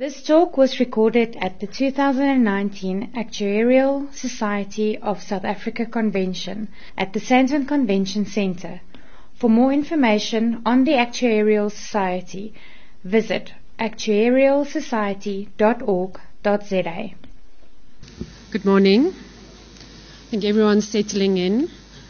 This talk was recorded at the 2019 Actuarial Society of South Africa Convention at the Sandton Convention Centre. For more information on the Actuarial Society, visit actuarialsociety.org.za. Good morning. I think everyone's settling in.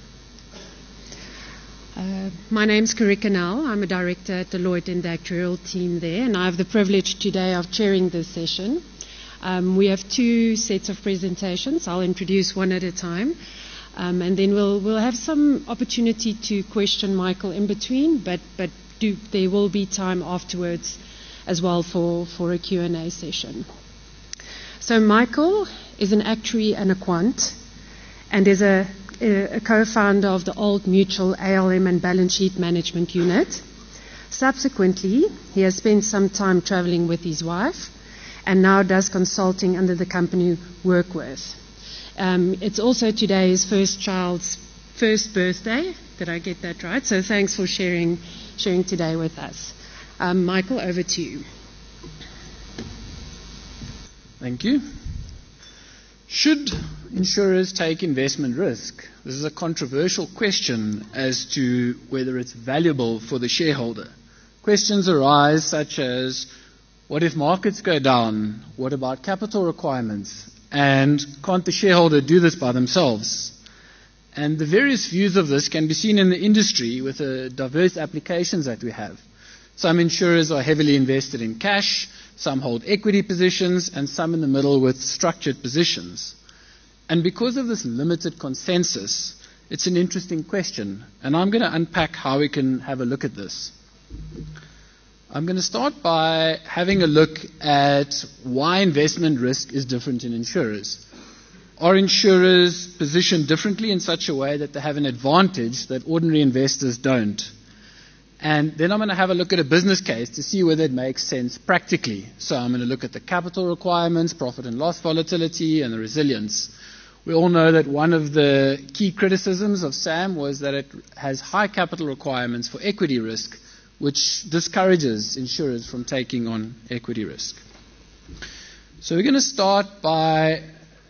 My name's Karika Nell. I'm a director at Deloitte in the actuarial team there, and I have the privilege today of chairing this session. We have two sets of presentations. I'll introduce one at a time, and then we'll have some opportunity to question Michael in between, but there will be time afterwards as well for a Q&A session. So Michael is an actuary and a quant, and is a co-founder of the Old Mutual ALM and Balance Sheet Management Unit. Subsequently, he has spent some time traveling with his wife and now does consulting under the company Workwith. It's also today his first child's first birthday. Did I get that right? So thanks for sharing today with us. Michael, over to you. Thank you. Should insurers take investment risk? This is a controversial question as to whether it's valuable for the shareholder. Questions arise such as, what if markets go down? What about capital requirements? And can't the shareholder do this by themselves? And the various views of this can be seen in the industry with the diverse applications that we have. Some insurers are heavily invested in cash, some hold equity positions, and some in the middle with structured positions. And because of this limited consensus, it's an interesting question, and I'm going to unpack how we can have a look at this. I'm going to start by having a look at why investment risk is different in insurers. Are insurers positioned differently in such a way that they have an advantage that ordinary investors don't? And then I'm going to have a look at a business case to see whether it makes sense practically. So I'm going to look at the capital requirements, profit and loss volatility, and the resilience. We all know that one of the key criticisms of SAM was that it has high capital requirements for equity risk, which discourages insurers from taking on equity risk. So we're going to start by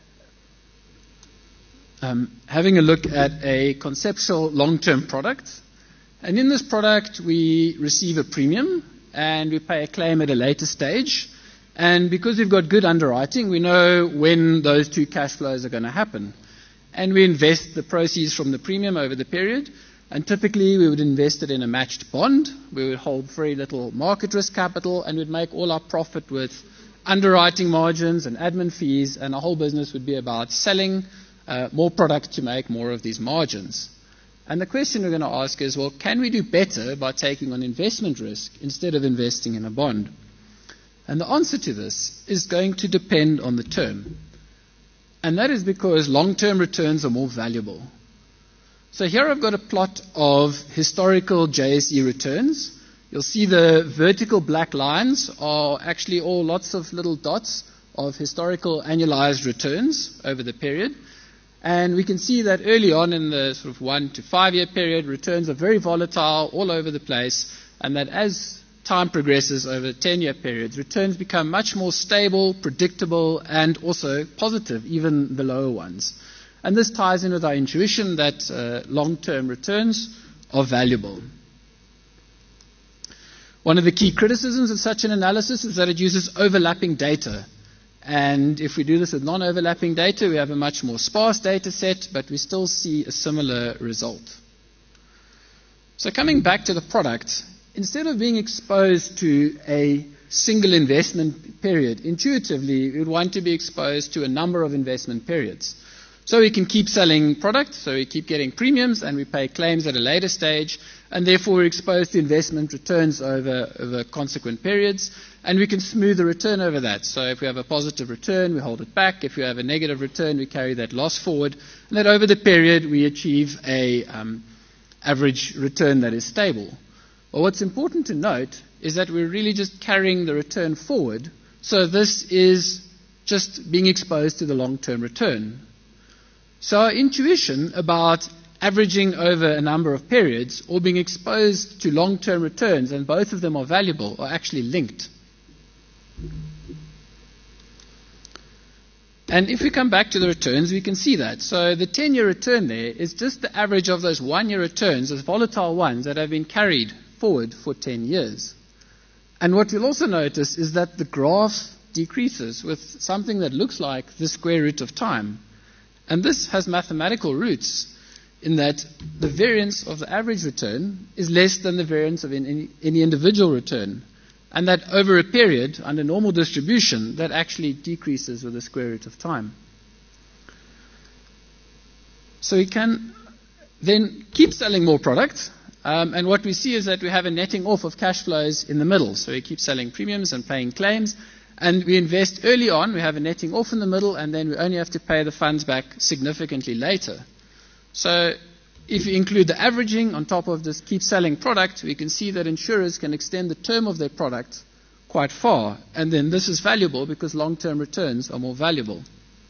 having a look at a conceptual long-term product. And in this product, we receive a premium and we pay a claim at a later stage. And because we've got good underwriting, we know when those two cash flows are going to happen. And we invest the proceeds from the premium over the period. And typically, we would invest it in a matched bond. We would hold very little market risk capital, and we'd make all our profit with underwriting margins and admin fees. And our whole business would be about selling more product to make more of these margins. And the question we're going to ask is, well, can we do better by taking on investment risk instead of investing in a bond? And the answer to this is going to depend on the term. And that is because long-term returns are more valuable. So here I've got a plot of historical JSE returns. You'll see the vertical black lines are actually all lots of little dots of historical annualized returns over the period. And we can see that early on in the sort of 1 to 5 year period, returns are very volatile all over the place, and that as time progresses over 10-year periods, returns become much more stable, predictable, and also positive, even the lower ones. And this ties in with our intuition that long-term returns are valuable. One of the key criticisms of such an analysis is that it uses overlapping data. And if we do this with non-overlapping data, we have a much more sparse data set, but we still see a similar result. So coming back to the product, instead of being exposed to a single investment period, intuitively, we would want to be exposed to a number of investment periods. So we can keep selling product, so we keep getting premiums, and we pay claims at a later stage, and therefore we're exposed to investment returns over consequent periods, and we can smooth the return over that. So if we have a positive return, we hold it back. If we have a negative return, we carry that loss forward, and that over the period we achieve a average return that is stable. Well, what's important to note is that we're really just carrying the return forward, so this is just being exposed to the long-term return. So our intuition about averaging over a number of periods or being exposed to long-term returns, and both of them are valuable, are actually linked. And if we come back to the returns, we can see that. So the 10-year return there is just the average of those 1-year returns, those volatile ones that have been carried forward for 10 years. And what you'll also notice is that the graph decreases with something that looks like the square root of time. And this has mathematical roots in that the variance of the average return is less than the variance of any individual return. And that over a period, under normal distribution, that actually decreases with the square root of time. So we can then keep selling more products. And what we see is that we have a netting off of cash flows in the middle. So we keep selling premiums and paying claims. And we invest early on. We have a netting off in the middle. And then we only have to pay the funds back significantly later. So if you include the averaging on top of this keep selling product, we can see that insurers can extend the term of their product quite far. And then this is valuable because long-term returns are more valuable.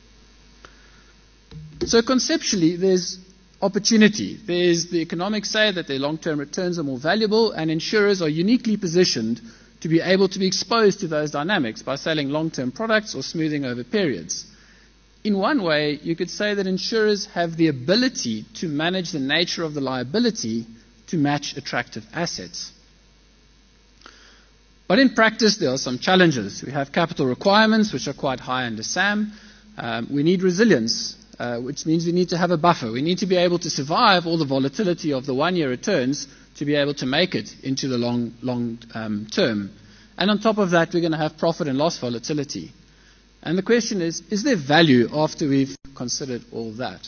So conceptually, there's opportunity. There's the economics say that their long-term returns are more valuable, and insurers are uniquely positioned to be able to be exposed to those dynamics by selling long-term products or smoothing over periods. In one way, you could say that insurers have the ability to manage the nature of the liability to match attractive assets. But in practice, there are some challenges. We have capital requirements, which are quite high under SAM. We need resilience, which means we need to have a buffer. We need to be able to survive all the volatility of the 1-year returns to be able to make it into the long term. And on top of that, we're going to have profit and loss volatility. And the question is there value after we've considered all that?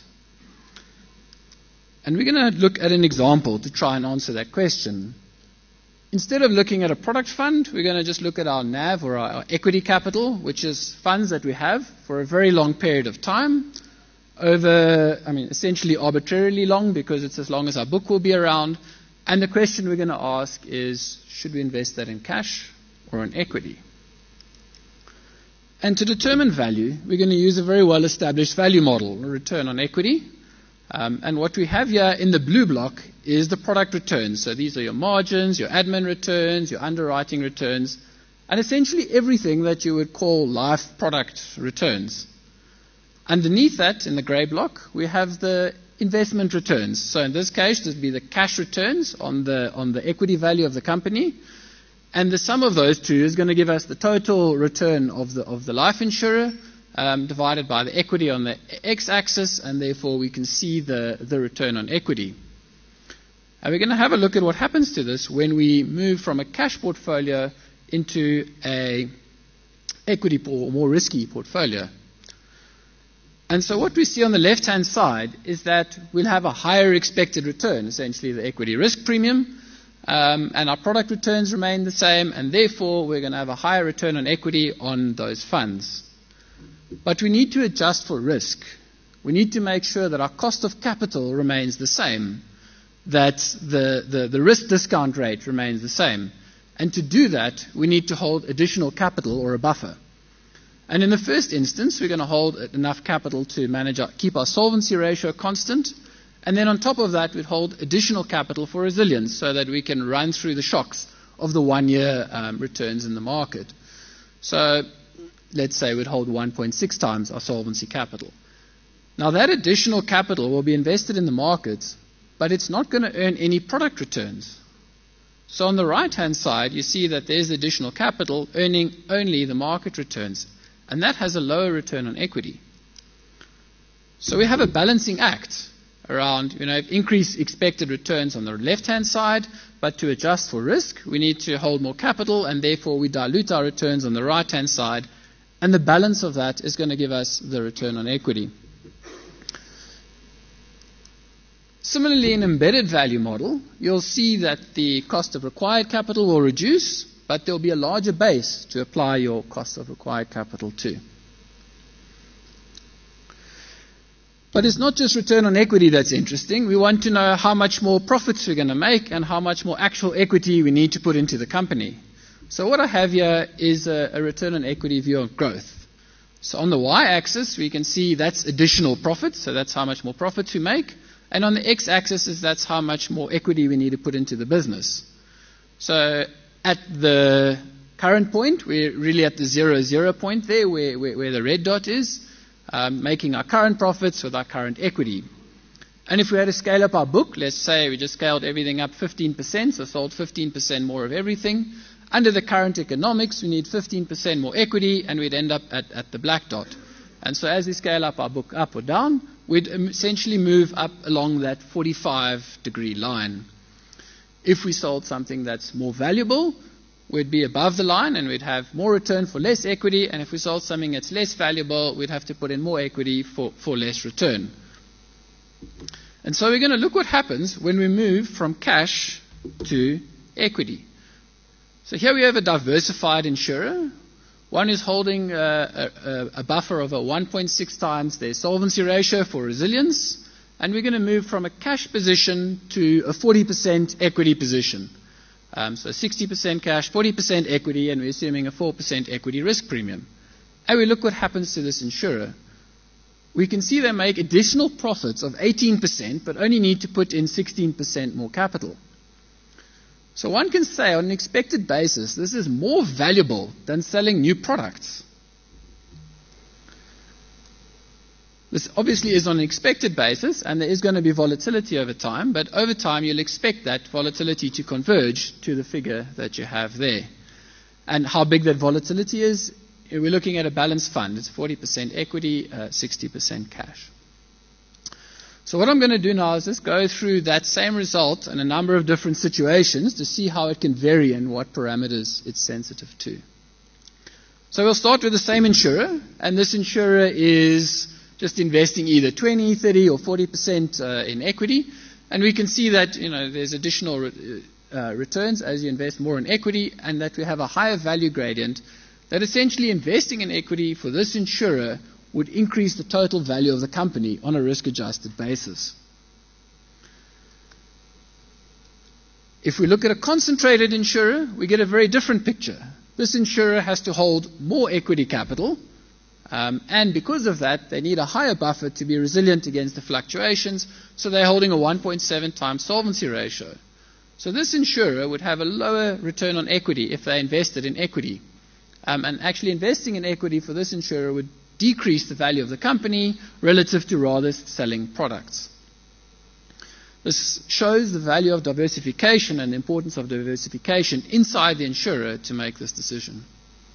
And we're going to look at an example to try and answer that question. Instead of looking at a product fund, we're going to just look at our NAV or our equity capital, which is funds that we have for a very long period of time, essentially arbitrarily long because it's as long as our book will be around. And the question we're going to ask is, should we invest that in cash or in equity? And to determine value, we're going to use a very well-established value model, a return on equity. And what we have here in the blue block is the product returns. So these are your margins, your admin returns, your underwriting returns, and essentially everything that you would call life product returns. Underneath that, in the grey block, we have the investment returns. So in this case, this would be the cash returns on the equity value of the company. And the sum of those two is going to give us the total return of the life insurer divided by the equity on the x-axis, and therefore we can see the return on equity. And we're going to have a look at what happens to this when we move from a cash portfolio into a equity or more risky portfolio. And so what we see on the left-hand side is that we'll have a higher expected return, essentially the equity risk premium, and our product returns remain the same, and therefore we're going to have a higher return on equity on those funds. But we need to adjust for risk. We need to make sure that our cost of capital remains the same, that the risk discount rate remains the same. And to do that, we need to hold additional capital or a buffer. And in the first instance, we're going to hold enough capital to keep our solvency ratio constant. And then on top of that, we'd hold additional capital for resilience so that we can run through the shocks of the 1-year returns in the market. So let's say we'd hold 1.6 times our solvency capital. Now that additional capital will be invested in the markets, but it's not going to earn any product returns. So on the right-hand side, you see that there's additional capital earning only the market returns. And that has a lower return on equity. So we have a balancing act around, increase expected returns on the left-hand side, but to adjust for risk, we need to hold more capital, and therefore we dilute our returns on the right-hand side, and the balance of that is going to give us the return on equity. Similarly, in embedded value model, you'll see that the cost of required capital will reduce, but there'll be a larger base to apply your cost of required capital to. But it's not just return on equity that's interesting. We want to know how much more profits we're going to make and how much more actual equity we need to put into the company. So what I have here is a return on equity view of growth. So on the y-axis, we can see that's additional profits, so that's how much more profits we make. And on the x-axis, that's how much more equity we need to put into the business. So at the current point, we're really at the 0, 0 point there where the red dot is. making our current profits with our current equity. And if we had to scale up our book, let's say we just scaled everything up 15%, so sold 15% more of everything. Under the current economics, we need 15% more equity, and we'd end up at the black dot. And so as we scale up our book up or down, we'd essentially move up along that 45-degree line. If we sold something that's more valuable, we'd be above the line and we'd have more return for less equity. And if we sold something that's less valuable, we'd have to put in more equity for less return. And so we're going to look what happens when we move from cash to equity. So here we have a diversified insurer. One is holding a buffer of a 1.6 times their solvency ratio for resilience. And we're going to move from a cash position to a 40% equity position. So 60% cash, 40% equity, and we're assuming a 4% equity risk premium. And we look what happens to this insurer. We can see they make additional profits of 18%, but only need to put in 16% more capital. So one can say on an expected basis, this is more valuable than selling new products. This obviously is on an expected basis, and there is going to be volatility over time, but over time you'll expect that volatility to converge to the figure that you have there. And how big that volatility is, we're looking at a balanced fund. It's 40% equity, 60% cash. So what I'm going to do now is just go through that same result in a number of different situations to see how it can vary and what parameters it's sensitive to. So we'll start with the same insurer, and this insurer is just investing either 20, 30, or 40% in equity. And we can see that there's additional returns as you invest more in equity, and that we have a higher value gradient, that essentially investing in equity for this insurer would increase the total value of the company on a risk-adjusted basis. If we look at a concentrated insurer, we get a very different picture. This insurer has to hold more equity capital, and because of that, they need a higher buffer to be resilient against the fluctuations, so they're holding a 1.7 times solvency ratio. So this insurer would have a lower return on equity if they invested in equity. And actually investing in equity for this insurer would decrease the value of the company relative to rather selling products. This shows the value of diversification and the importance of diversification inside the insurer to make this decision.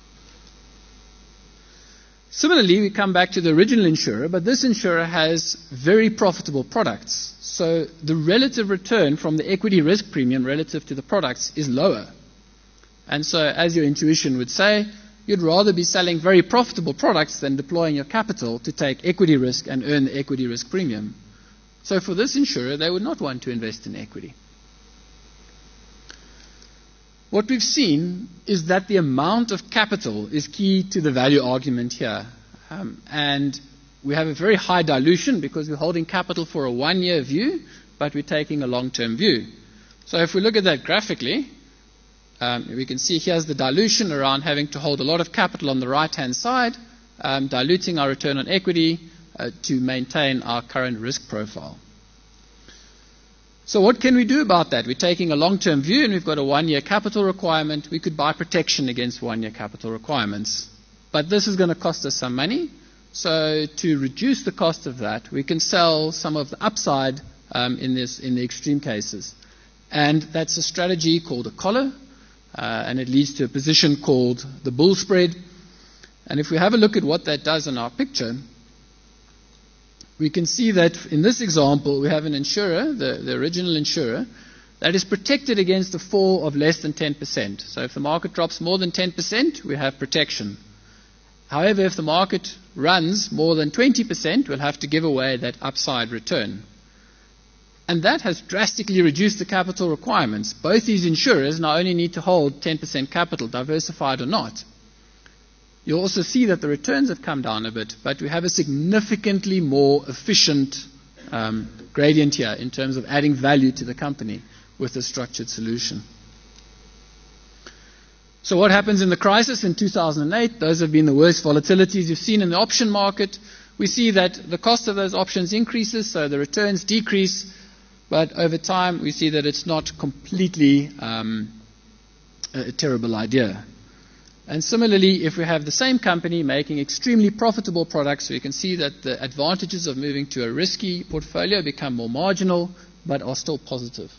Similarly, we come back to the original insurer, but this insurer has very profitable products. So the relative return from the equity risk premium relative to the products is lower. And so, as your intuition would say, you'd rather be selling very profitable products than deploying your capital to take equity risk and earn the equity risk premium. So for this insurer, they would not want to invest in equity. What we've seen is that the amount of capital is key to the value argument here. And we have a very high dilution because we're holding capital for a one-year view, but we're taking a long-term view. So if we look at that graphically, we can see here's the dilution around having to hold a lot of capital on the right-hand side, diluting our return on equity to maintain our current risk profile. So what can we do about that? We're taking a long-term view and we've got a one-year capital requirement. We could buy protection against one-year capital requirements. But this is going to cost us some money. So to reduce the cost of that, we can sell some of the upside in the extreme cases. And that's a strategy called a collar. And it leads to a position called the bull spread. And if we have a look at what that does in our picture, we can see that in this example, we have an insurer, the original insurer, that is protected against a fall of less than 10%. So if the market drops more than 10%, we have protection. However, if the market runs more than 20%, we'll have to give away that upside return. And that has drastically reduced the capital requirements. Both these insurers now only need to hold 10% capital, diversified or not. You'll also see that the returns have come down a bit, but we have a significantly more efficient gradient here in terms of adding value to the company with a structured solution. So what happens in the crisis in 2008? Those have been the worst volatilities you've seen in the option market. We see that the cost of those options increases, so the returns decrease, but over time we see that it's not completely a terrible idea. And similarly, if we have the same company making extremely profitable products, we can see that the advantages of moving to a risky portfolio become more marginal, but are still positive.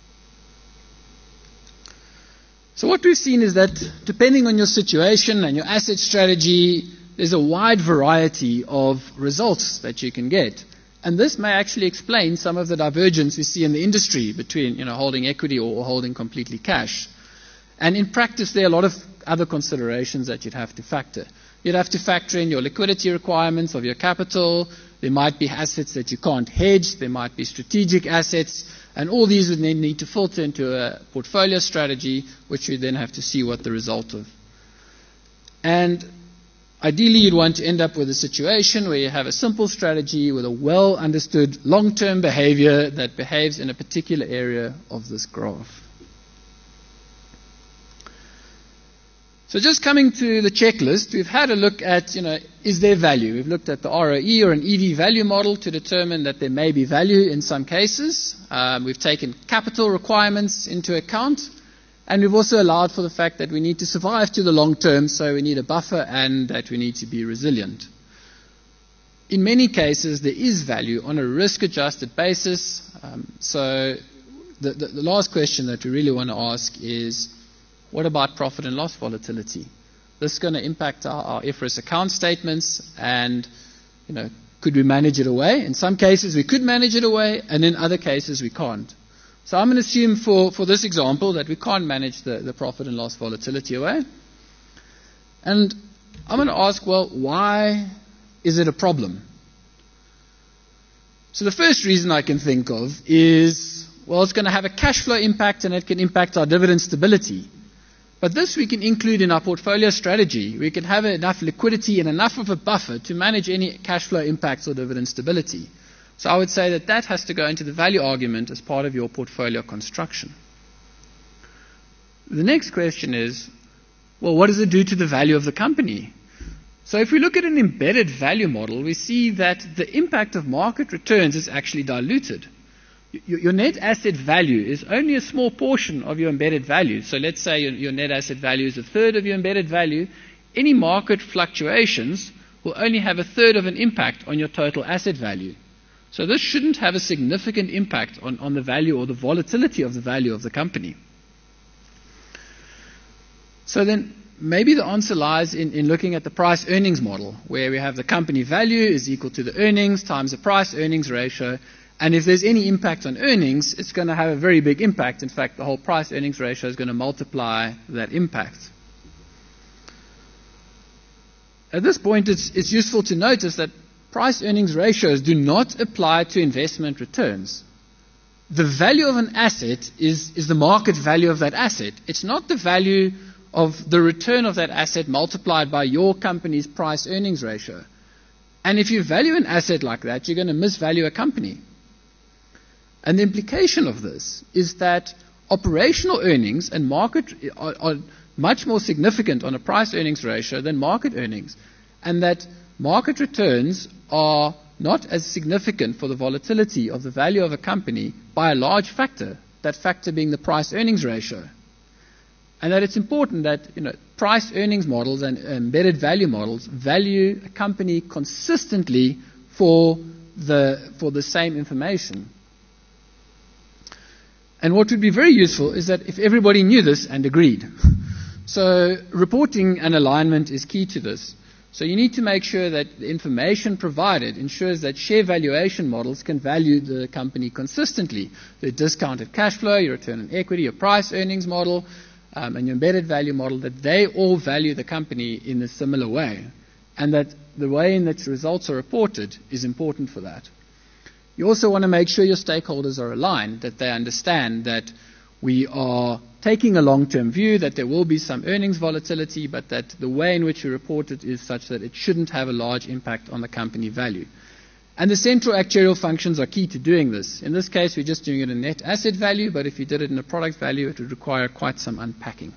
So what we've seen is that depending on your situation and your asset strategy, there's a wide variety of results that you can get. And this may actually explain some of the divergence we see in the industry between holding equity or holding completely cash. And in practice, there are a lot of other considerations that you'd have to factor. You'd have to factor in your liquidity requirements of your capital. There might be assets that you can't hedge. There might be strategic assets. And all these would then need to filter into a portfolio strategy, which you then have to see what the result of. And ideally, you'd want to end up with a situation where you have a simple strategy with a well-understood long-term behavior that behaves in a particular area of this graph. So just coming to the checklist, we've had a look at, is there value? We've looked at the ROE or an EV value model to determine that there may be value in some cases. We've taken capital requirements into account. And we've also allowed for the fact that we need to survive to the long term, so we need a buffer and that we need to be resilient. In many cases, there is value on a risk-adjusted basis. So the last question that we really want to ask is, what about profit and loss volatility? This is going to impact our IFRS account statements, and could we manage it away? In some cases, we could manage it away, and in other cases, we can't. So I'm going to assume for this example that we can't manage the profit and loss volatility away. And I'm going to ask, well, why is it a problem? So the first reason I can think of is, well, it's going to have a cash flow impact and it can impact our dividend stability. But this we can include in our portfolio strategy. We can have enough liquidity and enough of a buffer to manage any cash flow impacts or dividend stability. So I would say that has to go into the value argument as part of your portfolio construction. The next question is, well, what does it do to the value of the company? So if we look at an embedded value model, we see that the impact of market returns is actually diluted. Your net asset value is only a small portion of your embedded value. So let's say your net asset value is a third of your embedded value. Any market fluctuations will only have a third of an impact on your total asset value. So this shouldn't have a significant impact on the value or the volatility of the value of the company. So then maybe the answer lies in looking at the price earnings model, where we have the company value is equal to the earnings times the price earnings ratio. And if there's any impact on earnings, it's going to have a very big impact. In fact, the whole price earnings ratio is going to multiply that impact. At this point, it's useful to notice that price earnings ratios do not apply to investment returns. The value of an asset is the market value of that asset. It's not the value of the return of that asset multiplied by your company's price earnings ratio. And if you value an asset like that, you're going to misvalue a company. And the implication of this is that operational earnings and market are much more significant on a price earnings ratio than market earnings, and that market returns are not as significant for the volatility of the value of a company by a large factor, that factor being the price earnings ratio. And that it's important that price earnings models and embedded value models value a company consistently for the same information. And what would be very useful is that if everybody knew this and agreed. So reporting and alignment is key to this. So you need to make sure that the information provided ensures that share valuation models can value the company consistently. The discounted cash flow, your return on equity, your price earnings model, and your embedded value model, that they all value the company in a similar way. And that the way in which results are reported is important for that. You also want to make sure your stakeholders are aligned, that they understand that we are taking a long-term view, that there will be some earnings volatility, but that the way in which we report it is such that it shouldn't have a large impact on the company value. And the central actuarial functions are key to doing this. In this case, we're just doing it in net asset value, but if you did it in a product value, it would require quite some unpacking.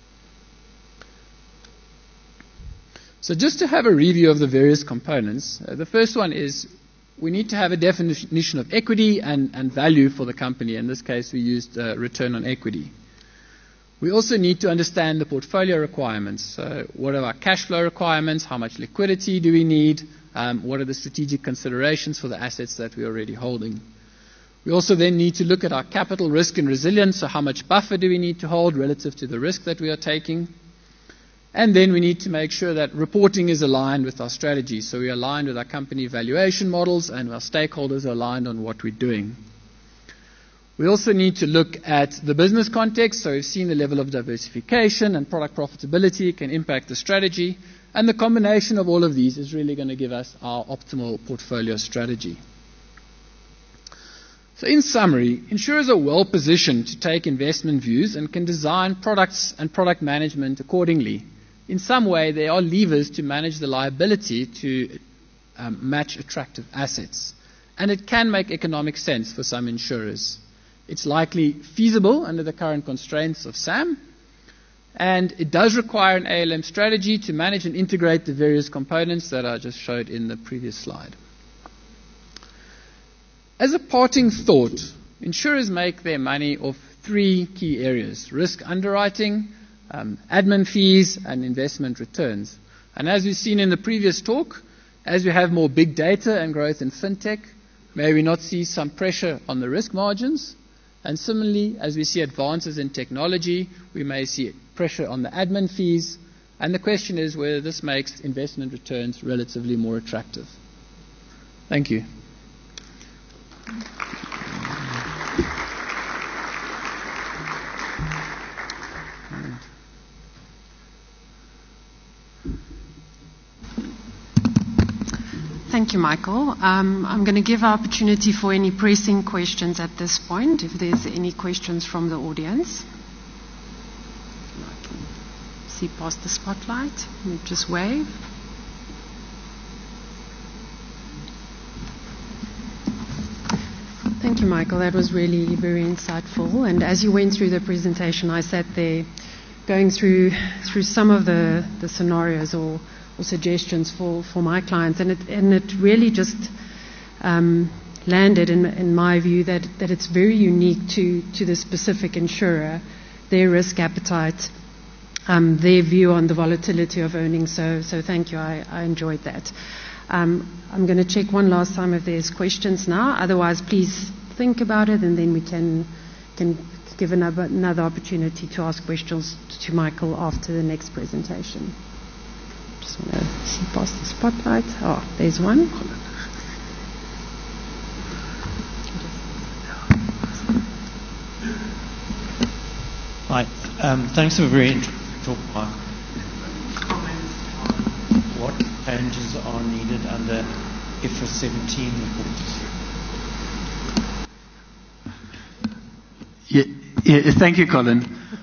So just to have a review of the various components, the first one is we need to have a definition of equity and value for the company. In this case, we used return on equity. We also need to understand the portfolio requirements. So what are our cash flow requirements? How much liquidity do we need? What are the strategic considerations for the assets that we're already holding? We also then need to look at our capital risk and resilience. So how much buffer do we need to hold relative to the risk that we are taking? And then we need to make sure that reporting is aligned with our strategy. So we are aligned with our company valuation models and our stakeholders are aligned on what we're doing. We also need to look at the business context. So we've seen the level of diversification and product profitability can impact the strategy. And the combination of all of these is really going to give us our optimal portfolio strategy. So in summary, insurers are well positioned to take investment views and can design products and product management accordingly. In some way, there are levers to manage the liability to match attractive assets. And it can make economic sense for some insurers. It's likely feasible under the current constraints of SAM. And it does require an ALM strategy to manage and integrate the various components that I just showed in the previous slide. As a parting thought, insurers make their money off three key areas: risk underwriting, admin fees, and investment returns. And as we've seen in the previous talk, as we have more big data and growth in fintech, may we not see some pressure on the risk margins? And similarly, as we see advances in technology, we may see pressure on the admin fees. And the question is whether this makes investment returns relatively more attractive. Thank you. Thank you, Michael. I'm going to give opportunity for any pressing questions at this point, if there's any questions from the audience. I can see past the spotlight. You just wave. Thank you, Michael. That was really very insightful. And as you went through the presentation, I sat there going through some of the scenarios or suggestions for my clients, and it really just landed in my view that it's very unique to the specific insurer, their risk appetite, their view on the volatility of earnings. So thank you. I enjoyed that. I'm going to check one last time if there's questions now. Otherwise, please think about it, and then we can give another opportunity to ask questions to Michael after the next presentation. Just want to see past the spotlight. Oh, there's one. Hi. Thanks for a very interesting talk, Mark. What changes are needed under IFRS 17 reports? Yeah, thank you, Colin.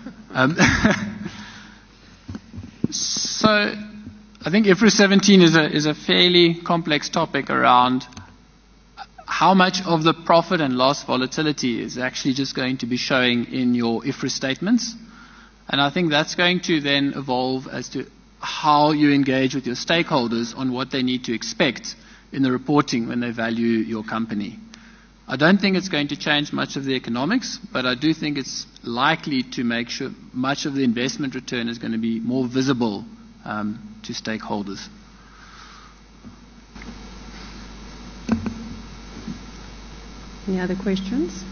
So I think IFRS 17 is a fairly complex topic around how much of the profit and loss volatility is actually just going to be showing in your IFRS statements. And I think that's going to then evolve as to how you engage with your stakeholders on what they need to expect in the reporting when they value your company. I don't think it's going to change much of the economics, but I do think it's likely to make sure much of the investment return is going to be more visible to stakeholders. Any other questions?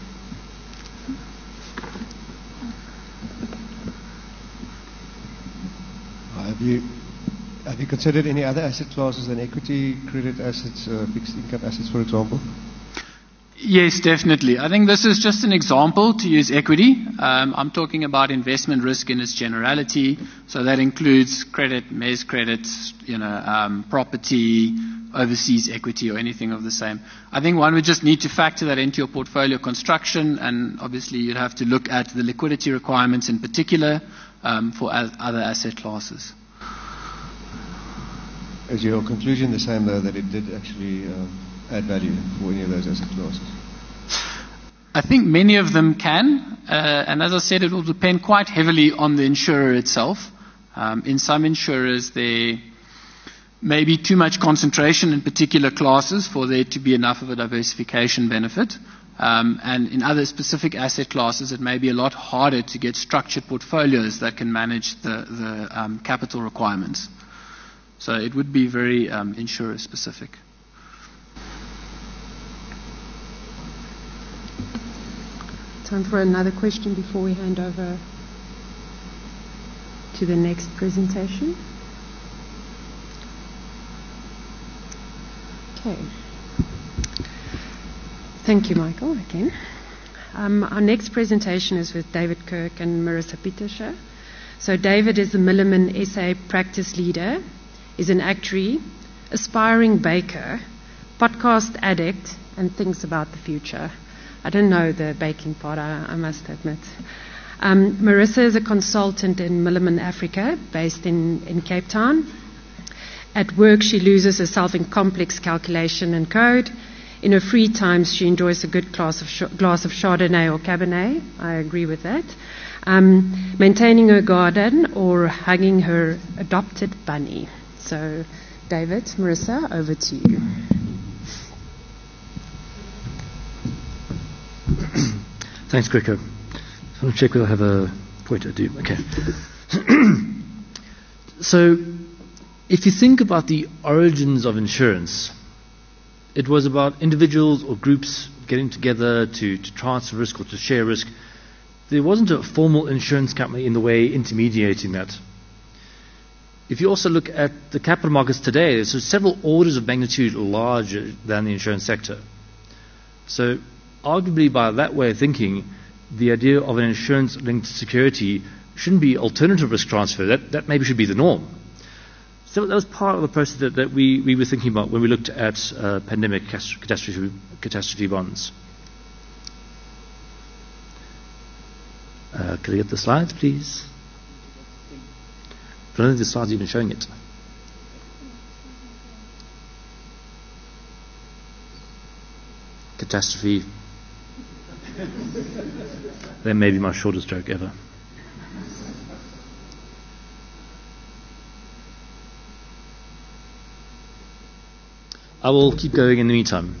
Have you considered any other asset classes than equity, credit assets, fixed income assets, for example? Yes, definitely. I think this is just an example to use equity. I'm talking about investment risk in its generality. So that includes credit, mezz credit, property, overseas equity, or anything of the same. I think one would just need to factor that into your portfolio construction, and obviously you'd have to look at the liquidity requirements in particular for other asset classes. Is your conclusion the same, though, that it did actually add value for any of those asset classes? I think many of them can, and as I said, it will depend quite heavily on the insurer itself. In some insurers, there may be too much concentration in particular classes for there to be enough of a diversification benefit. And in other specific asset classes, it may be a lot harder to get structured portfolios that can manage the capital requirements. So it would be very insurer specific. Time for another question before we hand over to the next presentation. Okay. Thank you, Michael, again. Our next presentation is with David Kirk and Marissa Pietersche. So David is the Milliman SA practice leader, is an actuary, aspiring baker, podcast addict, and thinks about the future. I don't know the baking part, I must admit. Marissa is a consultant in Milliman Africa, based in Cape Town. At work, she loses herself in complex calculation and code. In her free times, she enjoys a good glass of Chardonnay or Cabernet. I agree with that. Maintaining her garden or hugging her adopted bunny. So, David, Marissa, over to you. Thanks, Grieco. I want to check whether I have a point. I do. Okay. So, if you think about the origins of insurance, it was about individuals or groups getting together to transfer risk or to share risk. There wasn't a formal insurance company in the way intermediating that. If you also look at the capital markets today, there's several orders of magnitude larger than the insurance sector. So, arguably, by that way of thinking, the idea of an insurance-linked security shouldn't be alternative risk transfer. That maybe should be the norm. So that was part of the process that we were thinking about when we looked at pandemic catastrophe bonds. Can I get the slides, please? I don't think the slides are even showing it. Catastrophe. That may be my shortest joke ever. I will keep going in the meantime.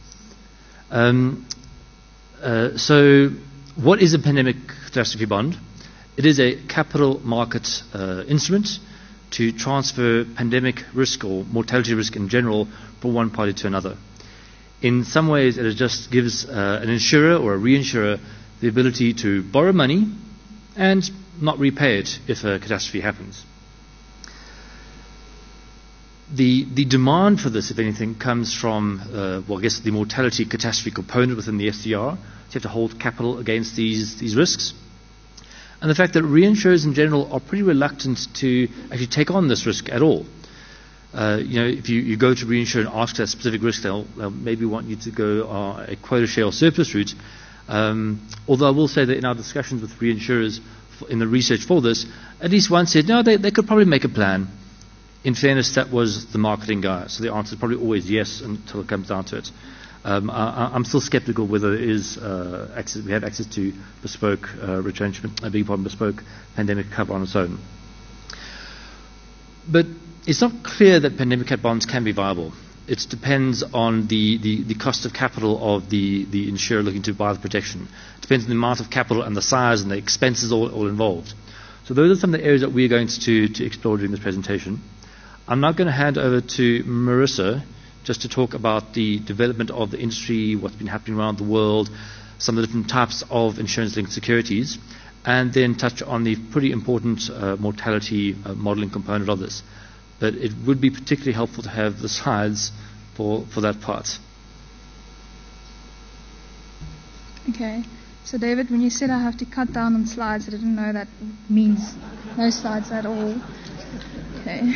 So, what is a pandemic catastrophe bond? It is a capital market instrument to transfer pandemic risk or mortality risk in general from one party to another. In some ways, it just gives an insurer or a reinsurer the ability to borrow money and not repay it if a catastrophe happens. The demand for this, if anything, comes from, the mortality catastrophe component within the SCR. So you have to hold capital against these risks. And the fact that reinsurers in general are pretty reluctant to actually take on this risk at all. If you go to reinsure and ask that specific risk, they'll maybe want you to go a quota share or surplus route. Although I will say that in our discussions with reinsurers in the research for this, at least one said, no, they could probably make a plan. In fairness, that was the marketing guy, so the answer is probably always yes until it comes down to it. I'm still skeptical whether there is we have access to bespoke retrenchment, bespoke pandemic cover on its own. But it's not clear that pandemic cat bonds can be viable. It depends on the cost of capital of the insurer looking to buy the protection. It depends on the amount of capital and the size and the expenses all involved. So those are some of the areas that we're going to explore during this presentation. I'm now going to hand over to Marissa just to talk about the development of the industry, what's been happening around the world, some of the different types of insurance-linked securities, and then touch on the pretty important mortality modeling component of this. But it would be particularly helpful to have the slides for that part. Okay. So David, when you said I have to cut down on slides, I didn't know that means no slides at all. Okay.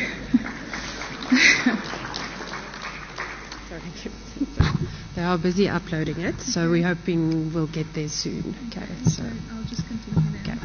They are busy uploading it, so we're hoping we'll get there soon. Okay, so I'll just continue then.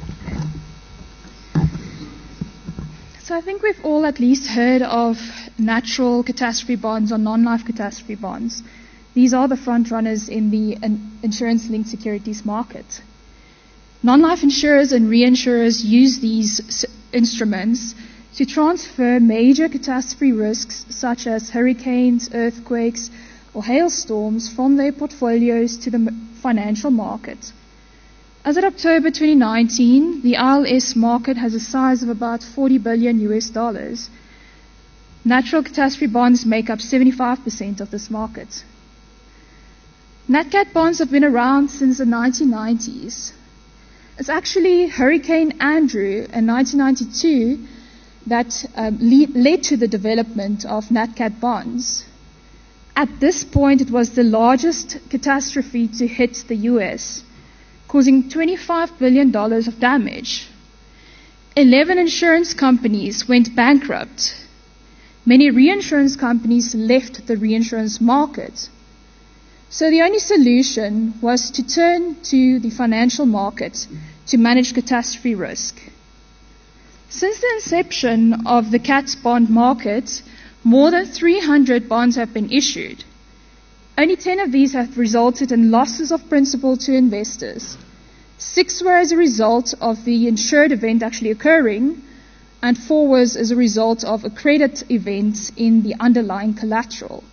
Okay. So I think we've all at least heard of natural catastrophe bonds or non-life catastrophe bonds. These are the front runners in the insurance-linked securities market. Non-life insurers and reinsurers use these instruments to transfer major catastrophe risks such as hurricanes, earthquakes, or hailstorms from their portfolios to the financial market. As of October 2019, the ILS market has a size of about $40 billion US. Natural catastrophe bonds make up 75% of this market. NatCat bonds have been around since the 1990s. It's actually Hurricane Andrew in 1992 that led to the development of NatCat bonds. At this point, it was the largest catastrophe to hit the US, causing $25 billion of damage. 11 insurance companies went bankrupt. Many reinsurance companies left the reinsurance market. So the only solution was to turn to the financial market to manage catastrophe risk. Since the inception of the CATS bond market, more than 300 bonds have been issued. Only 10 of these have resulted in losses of principal to investors. 6 were as a result of the insured event actually occurring, and 4 was as a result of a credit event in the underlying collateral.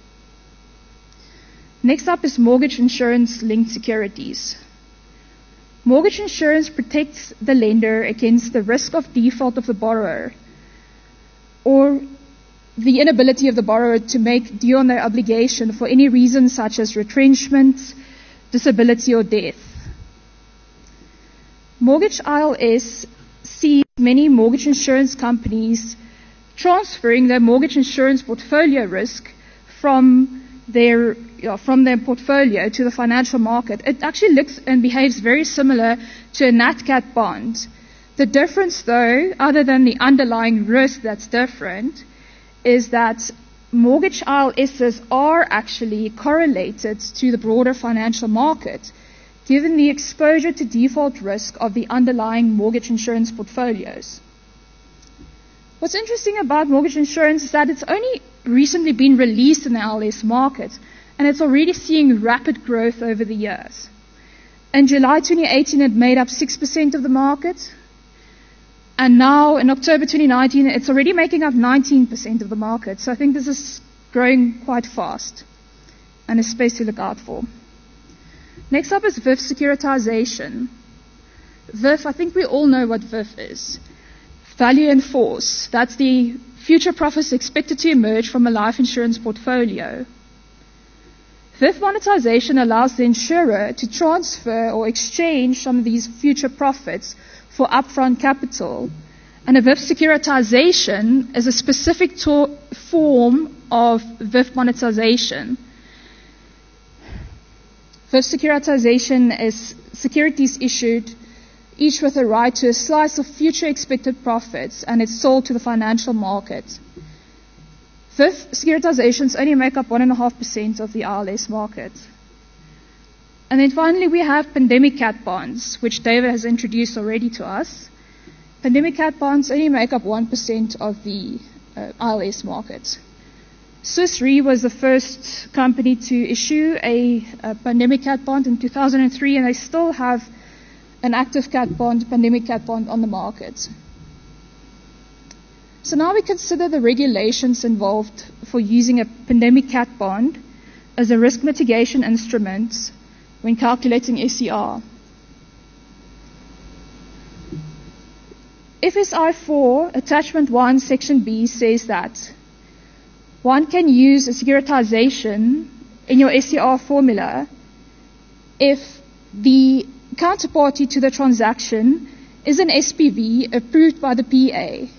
Next up is mortgage insurance-linked securities. Mortgage insurance protects the lender against the risk of default of the borrower or the inability of the borrower to make due on their obligation for any reason such as retrenchment, disability, or death. Mortgage ILS sees many mortgage insurance companies transferring their mortgage insurance portfolio risk from their portfolio to the financial market. It actually looks and behaves very similar to a NatCat bond. The difference, though, other than the underlying risk that's different, is that mortgage ILSs are actually correlated to the broader financial market, given the exposure to default risk of the underlying mortgage insurance portfolios. What's interesting about mortgage insurance is that it's only recently been released in the ILS market, and it's already seeing rapid growth over the years. In July 2018, it made up 6% of the market, and now in October 2019, it's already making up 19% of the market. So I think this is growing quite fast, and a space to look out for. Next up is VIF securitization. VIF, I think we all know what VIF is. Value in force. That's the future profits expected to emerge from a life insurance portfolio. VIF monetization allows the insurer to transfer or exchange some of these future profits for upfront capital. And a VIF securitization is a specific form of VIF monetization. VIF securitization is securities issued, each with a right to a slice of future expected profits, and it's sold to the financial market. VIF securitizations only make up 1.5% of the ILS market. And then finally we have pandemic cat bonds, which David has introduced already to us. Pandemic cat bonds only make up 1% of the ILS market. Swiss Re was the first company to issue a pandemic cat bond in 2003, and they still have an active cat bond, pandemic cat bond on the market. So now we consider the regulations involved for using a pandemic cat bond as a risk mitigation instrument when calculating SCR. FSI 4, Attachment 1, Section B says that one can use a securitization in your SCR formula if the counterparty to the transaction is an SPV approved by the PA,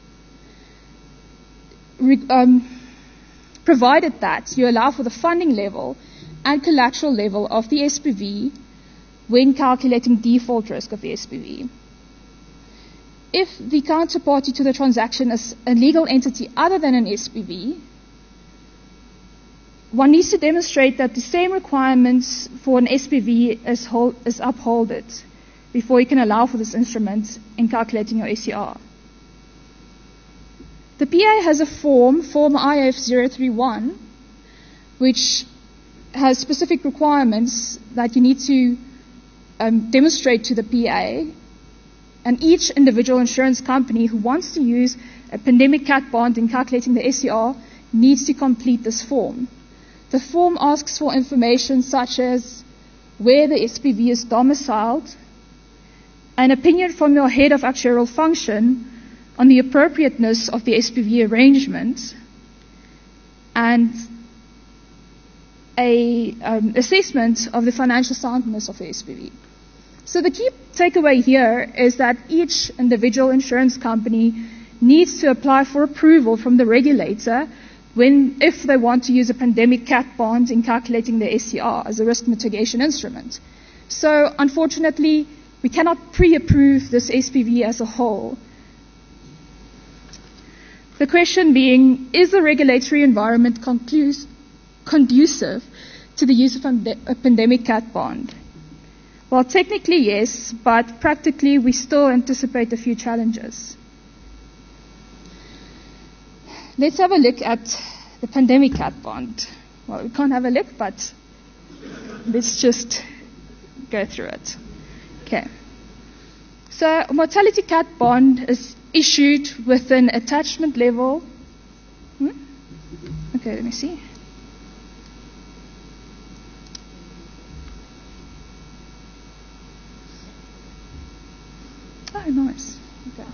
provided that you allow for the funding level and collateral level of the SPV when calculating default risk of the SPV. If the counterparty to the transaction is a legal entity other than an SPV, one needs to demonstrate that the same requirements for an SPV is upheld before you can allow for this instrument in calculating your SCR. The PA has a form IF031, which has specific requirements that you need to demonstrate to the PA, and each individual insurance company who wants to use a pandemic cat bond in calculating the SCR needs to complete this form. The form asks for information such as where the SPV is domiciled, an opinion from your head of actuarial function on the appropriateness of the SPV arrangement, and an assessment of the financial soundness of the SPV. So the key takeaway here is that each individual insurance company needs to apply for approval from the regulator if they want to use a pandemic cat bond in calculating the SCR as a risk mitigation instrument. So unfortunately, we cannot pre-approve this SPV as a whole. The question being, is the regulatory environment conducive to the use of a pandemic cat bond? Well, technically yes, but practically we still anticipate a few challenges. Let's have a look at the pandemic cat bond. Well, we can't have a look, but let's just go through it. Okay. So a mortality cat bond is issued with an attachment level. Okay, let me see. Oh, nice. Okay.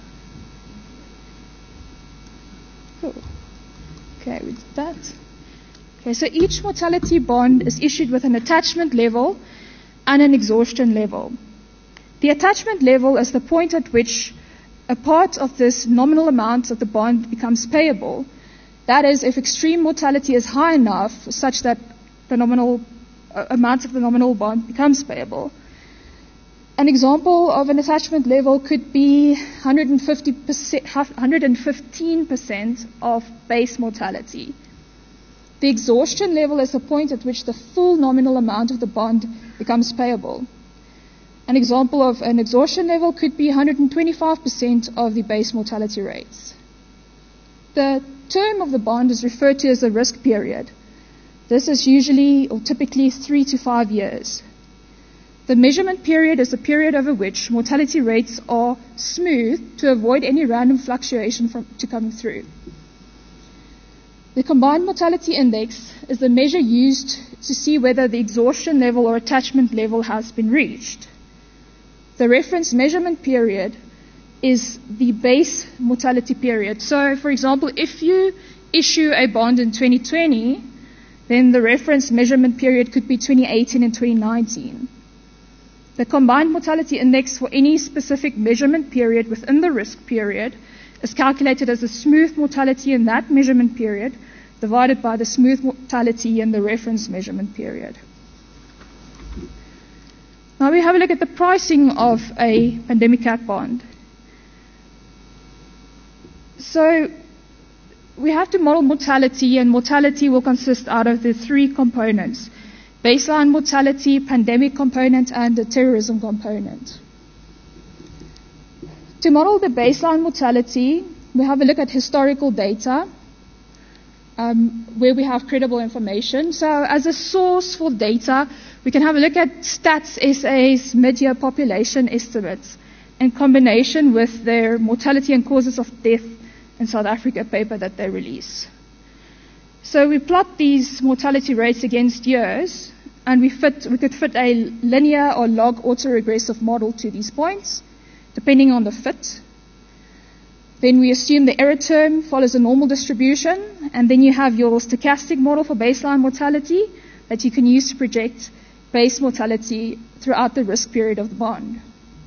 Cool. Okay, we did that. Okay, so each mortality bond is issued with an attachment level and an exhaustion level. The attachment level is the point at which a part of this nominal amount of the bond becomes payable. That is, if extreme mortality is high enough such that the nominal amount of the nominal bond becomes payable. An example of an attachment level could be 115% of base mortality. The exhaustion level is the point at which the full nominal amount of the bond becomes payable. An example of an exhaustion level could be 125% of the base mortality rates. The term of the bond is referred to as the risk period. This is usually or typically 3 to 5 years. The measurement period is the period over which mortality rates are smoothed to avoid any random fluctuation to come through. The combined mortality index is the measure used to see whether the exhaustion level or attachment level has been reached. The reference measurement period is the base mortality period. So, for example, if you issue a bond in 2020, then the reference measurement period could be 2018 and 2019. The combined mortality index for any specific measurement period within the risk period is calculated as the smooth mortality in that measurement period divided by the smooth mortality in the reference measurement period. Now we have a look at the pricing of a pandemic cat bond. So we have to model mortality, and mortality will consist out of the 3 components: baseline mortality, pandemic component, and the terrorism component. To model the baseline mortality, we have a look at historical data where we have credible information. So as a source for data, we can have a look at Stats SA's mid-year population estimates in combination with their mortality and causes of death in South Africa paper that they release. So we plot these mortality rates against years, and we could fit a linear or log autoregressive model to these points, depending on the fit. Then we assume the error term follows a normal distribution, and then you have your stochastic model for baseline mortality that you can use to project base mortality throughout the risk period of the bond.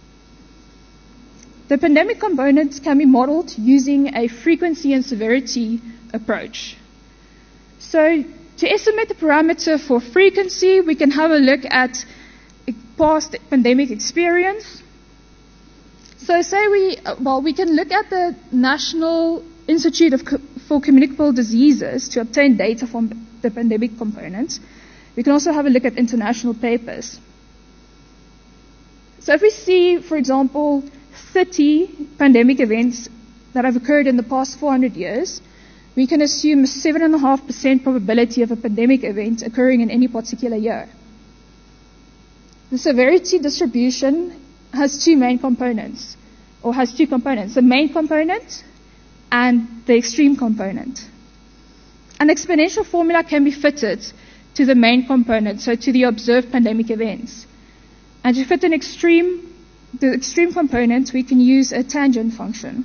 The pandemic component can be modeled using a frequency and severity approach. So to estimate the parameter for frequency, we can have a look at past pandemic experience. So say we can look at the National Institute for Communicable Diseases to obtain data from the pandemic component. We can also have a look at international papers. So if we see, for example, 30 pandemic events that have occurred in the past 400 years, we can assume a 7.5% probability of a pandemic event occurring in any particular year. The severity distribution has two components, the main component and the extreme component. An exponential formula can be fitted to the main component, so to the observed pandemic events. And to fit the extreme component, we can use a tangent function.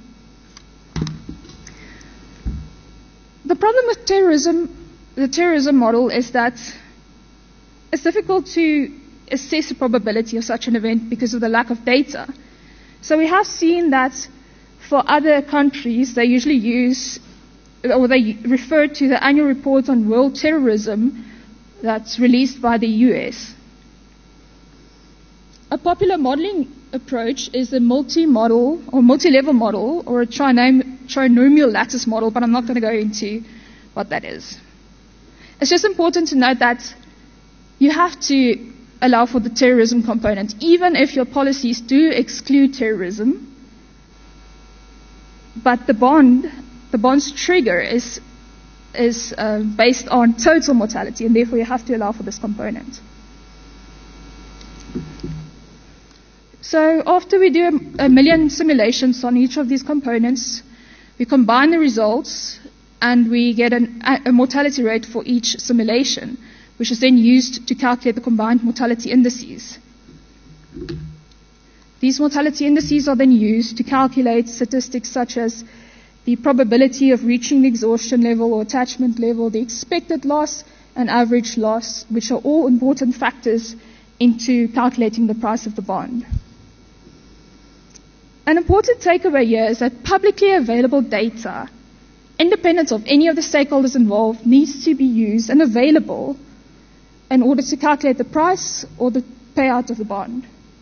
The problem with the terrorism model is that it's difficult to assess the probability of such an event because of the lack of data. So we have seen that for other countries, they usually use, or they refer to the annual report on world terrorism that's released by the US. A popular modeling approach is a multi-model or multi-level model or a trinomial lattice model, but I'm not going to go into what that is. It's just important to note that you have to allow for the terrorism component, even if your policies do exclude terrorism. But the bond's trigger is based on total mortality, and therefore you have to allow for this component. So after we do a million simulations on each of these components, we combine the results and we get a mortality rate for each simulation, which is then used to calculate the combined mortality indices. These mortality indices are then used to calculate statistics such as the probability of reaching the exhaustion level or attachment level, the expected loss, and average loss, which are all important factors into calculating the price of the bond. An important takeaway here is that publicly available data, independent of any of the stakeholders involved, needs to be used and available in order to calculate the price or the payout of the bond.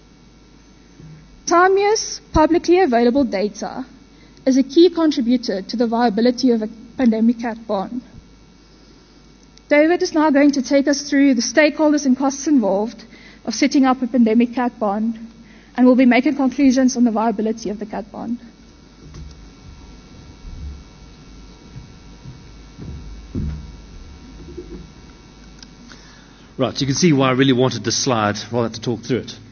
Timeous, publicly available data is a key contributor to the viability of a pandemic cat bond. David is now going to take us through the stakeholders and costs involved of setting up a pandemic cat bond, and we'll be making conclusions on the viability of the cat bond. Right, you can see why I really wanted this slide rather than to talk through it.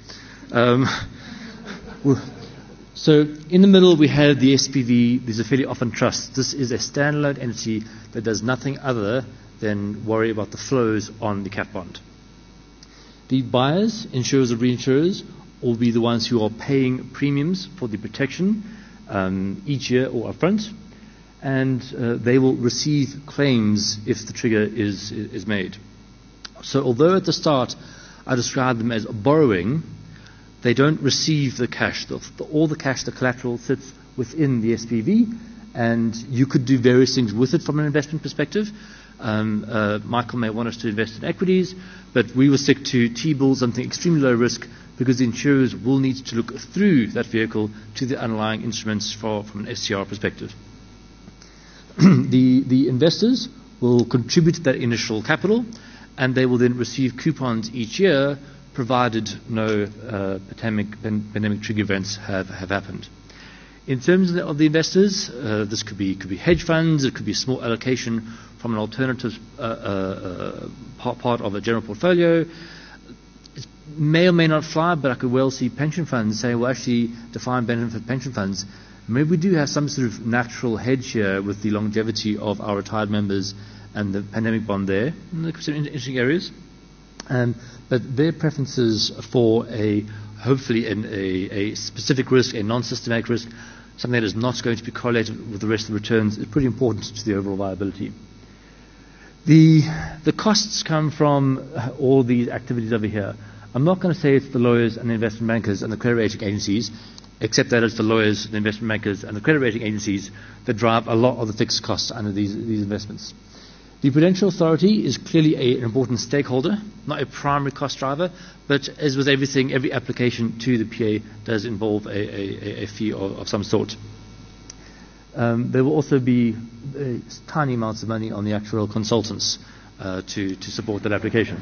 So in the middle we have the SPV, the Zeffeli Often Trust. This is a standalone entity that does nothing other than worry about the flows on the cat bond. The buyers, insurers or reinsurers, will be the ones who are paying premiums for the protection each year or upfront, and they will receive claims if the trigger is made. So although at the start I described them as borrowing, they don't receive the cash. All the cash, the collateral, sits within the SPV, and you could do various things with it from an investment perspective. Michael may want us to invest in equities, but we will stick to T-bills, something extremely low risk, because the insurers will need to look through that vehicle to the underlying instruments from an SCR perspective. The investors will contribute to that initial capital, and they will then receive coupons each year, provided no pandemic trigger events have happened. In terms of the investors, this could be hedge funds, it could be a small allocation from an alternative part of a general portfolio. It may or may not fly, but I could well see pension funds say, well, actually, defined benefit pension funds, maybe we do have some sort of natural hedge here with the longevity of our retired members and the pandemic bond there. And there could be some interesting areas. But their preferences for hopefully a specific risk, a non-systematic risk, something that is not going to be correlated with the rest of the returns, is pretty important to the overall viability. The costs come from all these activities over here. I'm not going to say it's the lawyers and the investment bankers and the credit rating agencies, except that it's the lawyers, the investment bankers, and the credit rating agencies that drive a lot of the fixed costs under these investments. The Prudential Authority is clearly an important stakeholder, not a primary cost driver, but as with everything, every application to the PA does involve a fee of some sort. There will also be tiny amounts of money on the actuarial consultants to support that application.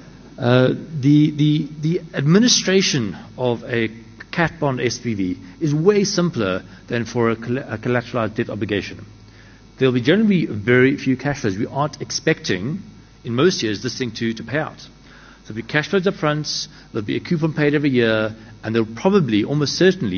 The administration of a cat bond SPV is way simpler than for a collateralized debt obligation. There will be generally very few cash flows. We aren't expecting, in most years, this thing to pay out. So there'll be cash flows up front, there'll be a coupon paid every year, and there'll probably, almost certainly,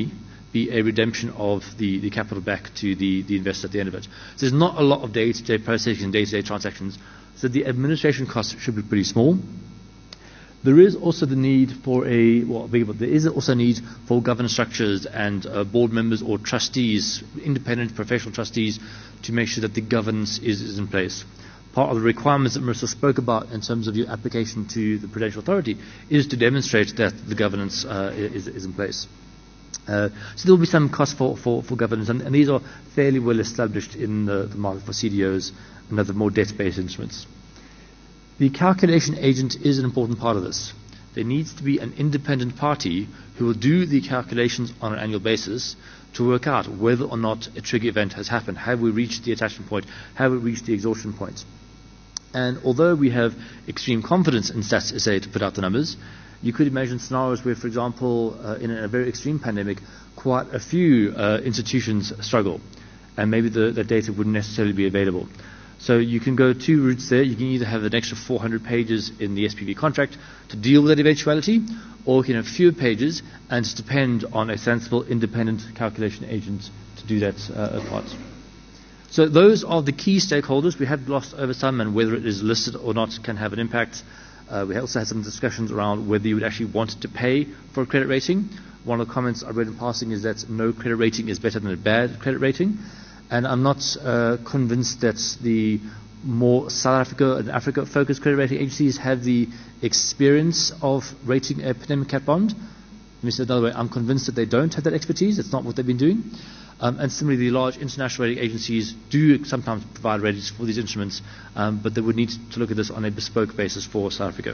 be a redemption of the capital back to the investor at the end of it. So there's not a lot of day-to-day processing and day-to-day transactions, so the administration costs should be pretty small. There is also the need for there is also a need for governance structures and board members or trustees, independent professional trustees, to make sure that the governance is in place. Part of the requirements that Marissa spoke about in terms of your application to the Prudential Authority is to demonstrate that the governance is in place. So there will be some cost for governance, and these are fairly well established in the market for CDOs and other more debt-based instruments. The calculation agent is an important part of this. There needs to be an independent party who will do the calculations on an annual basis to work out whether or not a trigger event has happened. Have we reached the attachment point? Have we reached the exhaustion point? And although we have extreme confidence in Stats SA to put out the numbers, you could imagine scenarios where, for example, in a very extreme pandemic, quite a few institutions struggle, and maybe the data wouldn't necessarily be available. So you can go two routes there. You can either have an extra 400 pages in the SPV contract to deal with that eventuality, or you can have fewer pages and depend on a sensible independent calculation agent to do that part. So those are the key stakeholders. We have glossed over some, and whether it is listed or not can have an impact. We also had some discussions around whether you would actually want to pay for a credit rating. One of the comments I read in passing is that no credit rating is better than a bad credit rating. And I'm not convinced that the more South Africa and Africa-focused credit rating agencies have the experience of rating a pandemic cat bond. Let me say it another way. I'm convinced that they don't have that expertise. It's not what they've been doing. And similarly, the large international rating agencies do sometimes provide ratings for these instruments, but they would need to look at this on a bespoke basis for South Africa.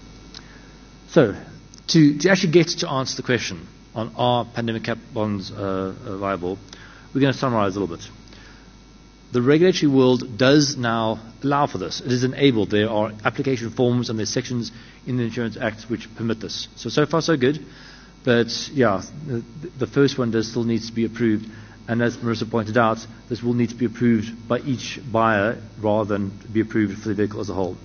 So, to actually get to answer the question on are pandemic cat bonds viable, we're going to summarize a little bit. The regulatory world does now allow for this. It is enabled. There are application forms and there's sections in the Insurance Act which permit this. So far so good. But yeah, the first one does still need to be approved. And as Marissa pointed out, this will need to be approved by each buyer rather than be approved for the vehicle as a whole.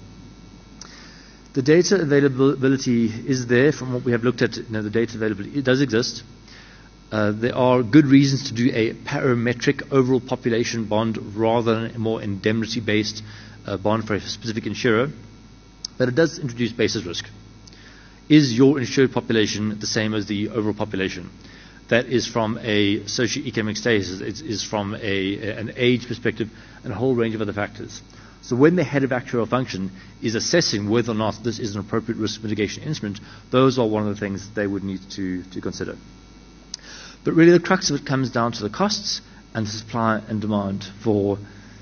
The data availability is there from what we have looked at. The data availability, it does exist. There are good reasons to do a parametric overall population bond rather than a more indemnity-based bond for a specific insurer, but it does introduce basis risk. Is your insured population the same as the overall population? That is from a socioeconomic status, it is from an age perspective, and a whole range of other factors. So when the head of actuarial function is assessing whether or not this is an appropriate risk mitigation instrument, those are one of the things they would need to consider. But really the crux of it comes down to the costs and the supply and demand for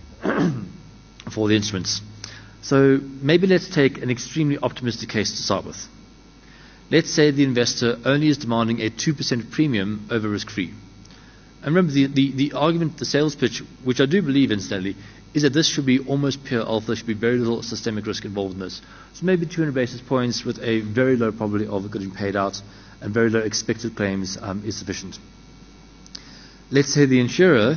the instruments. So maybe let's take an extremely optimistic case to start with. Let's say the investor only is demanding a 2% premium over risk-free. And remember, the argument, the sales pitch, which I do believe incidentally, is that this should be almost pure alpha. There should be very little systemic risk involved in this. So maybe 200 basis points with a very low probability of it getting paid out and very low expected claims is sufficient. Let's say the insurer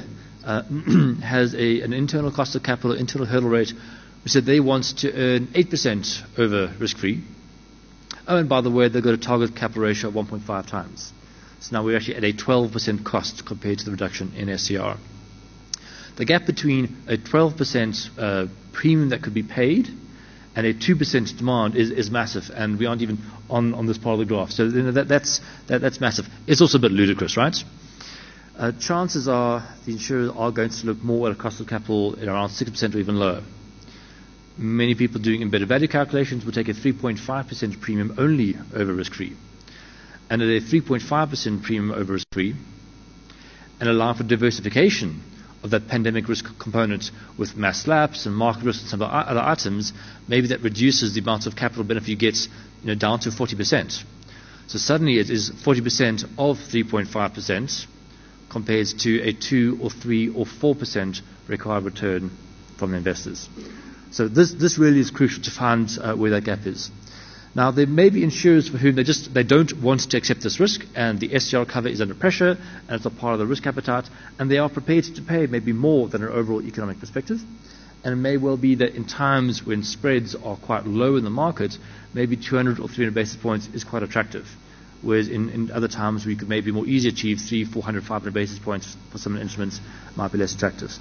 has an internal cost of capital, internal hurdle rate, which said they want to earn 8% over risk-free. Oh, and by the way, they've got a target capital ratio of 1.5 times. So now we're actually at a 12% cost compared to the reduction in SCR. The gap between a 12% premium that could be paid and a 2% demand is massive, and we aren't even on this part of the graph. So that's massive. It's also a bit ludicrous, right? Chances are the insurers are going to look more at a cost of capital at around 6% or even lower. Many people doing embedded value calculations will take a 3.5% premium only over risk-free. And at a 3.5% premium over risk-free, and allow for diversification of that pandemic risk component with mass lapse and market risk and some other items, maybe that reduces the amount of capital benefit you get down to 40%. So suddenly it is 40% of 3.5% compared to a 2 or 3 or 4% required return from the investors. So this really is crucial to find where that gap is. Now, there may be insurers for whom they don't want to accept this risk, and the SCR cover is under pressure, and it's a part of the risk appetite, and they are prepared to pay maybe more than an overall economic perspective. And it may well be that in times when spreads are quite low in the market, maybe 200 or 300 basis points is quite attractive. whereas in other times we could maybe more easily achieve 300, 400, 500 basis points for some instruments might be less attractive.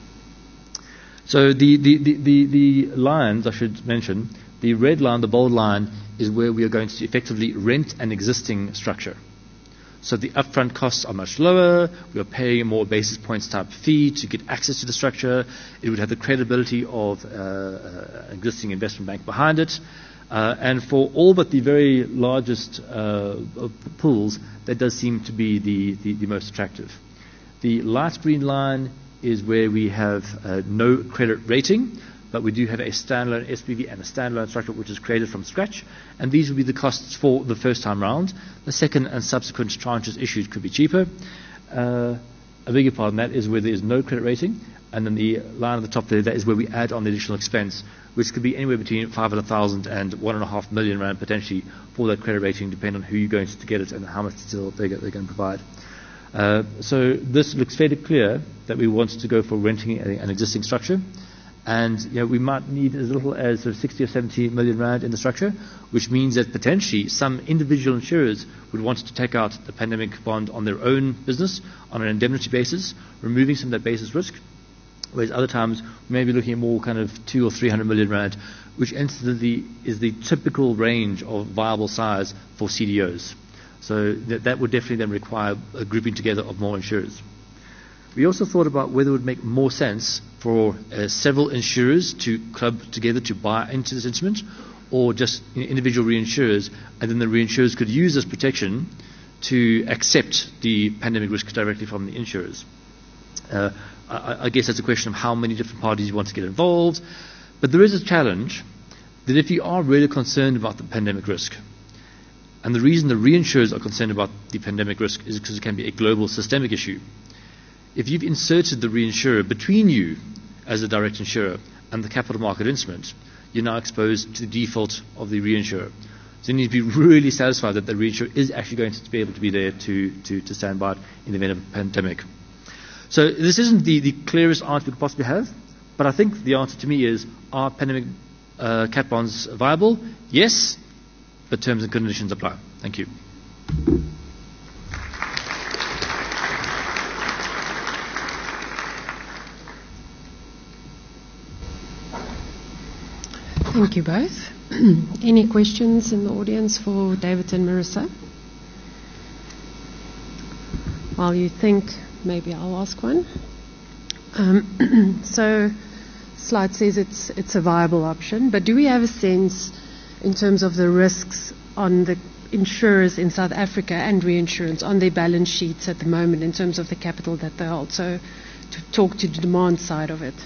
So the lines, I should mention, the red line, the bold line, is where we are going to effectively rent an existing structure. So the upfront costs are much lower. We are paying a more basis points type fee to get access to the structure. It would have the credibility of an existing investment bank behind it. And for all but the very largest pools, that does seem to be the most attractive. The light green line is where we have no credit rating, but we do have a standalone SPV and a standalone structure which is created from scratch, and these will be the costs for the first time round. The second and subsequent tranches issued could be cheaper. A bigger part of that is where there is no credit rating, and then the line at the top there, that is where we add on the additional expense, which could be anywhere between 500,000 and 1.5 million rand potentially for that credit rating, depending on who you're going to get it and how much still they're going to provide. So this looks fairly clear that we want to go for renting an existing structure. And we might need as little as sort of 60 or 70 million rand in the structure, which means that potentially some individual insurers would want to take out the pandemic bond on their own business on an indemnity basis, removing some of that basis risk. Whereas other times we may be looking at more kind of 200 or 300 million rand, which incidentally is the typical range of viable size for CDOs. So that would definitely then require a grouping together of more insurers. We also thought about whether it would make more sense for several insurers to club together to buy into this instrument, or just individual reinsurers, and then the reinsurers could use this protection to accept the pandemic risk directly from the insurers. I guess that's a question of how many different parties you want to get involved, but there is a challenge that if you are really concerned about the pandemic risk, and the reason the reinsurers are concerned about the pandemic risk is because it can be a global systemic issue. If you've inserted the reinsurer between you as a direct insurer and the capital market instrument, you're now exposed to the default of the reinsurer. So you need to be really satisfied that the reinsurer is actually going to be able to be there to stand by it in the event of a pandemic. So this isn't the clearest answer we could possibly have, but I think the answer to me is, are pandemic cat bonds viable? Yes, but terms and conditions apply. Thank you. Thank you both. Any questions in the audience for David and Marissa? While you think, maybe I'll ask one. So, slide says it's a viable option, but do we have a sense in terms of the risks on the insurers in South Africa and reinsurance on their balance sheets at the moment in terms of the capital that they hold? So, to talk to the demand side of it.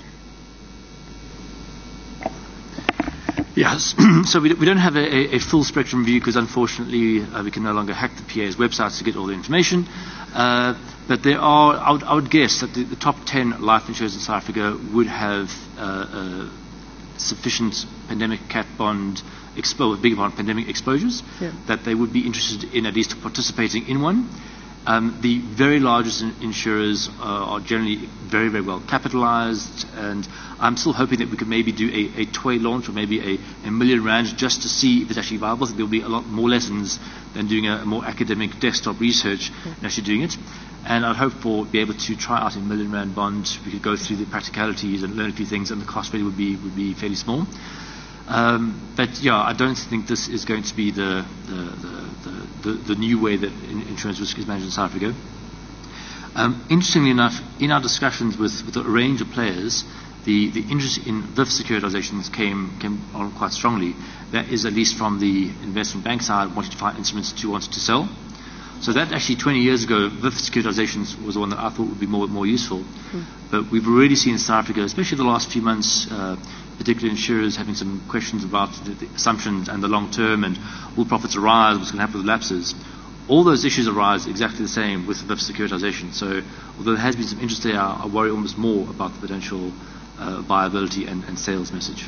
Yes, so we don't have a full spectrum view because unfortunately we can no longer hack the PA's websites to get all the information. But there are, I would guess that the top 10 life insurers in South Africa would have sufficient pandemic cat bond pandemic exposures, that they would be interested in at least participating in one. The very largest insurers are generally very, very well capitalized, and I'm still hoping that we could maybe do a toy launch or maybe a million rand just to see if it's actually viable. I think there will be a lot more lessons than doing a more academic desktop research and actually doing it. And I'd hope for be able to try out a million rand bond. We could go through the practicalities and learn a few things, and the cost really would be fairly small. But yeah, I don't think this is going to be the new way that insurance risk is managed in South Africa. Interestingly enough, in our discussions with a range of players, the interest in VIF securitizations came on quite strongly. That is at least from the investment bank side, wanting to find instruments to want to sell. So that actually 20 years ago, VIF securitizations was the one that I thought would be more useful. But we've already seen in South Africa, especially the last few months, particularly insurers having some questions about the assumptions and the long term and will profits arise, what's going to happen with lapses. All those issues arise exactly the same with VIF securitization. So although there has been some interest there, I worry almost more about the potential viability and sales message.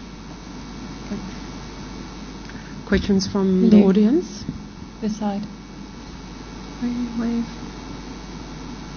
Questions from the audience? This side. Wave.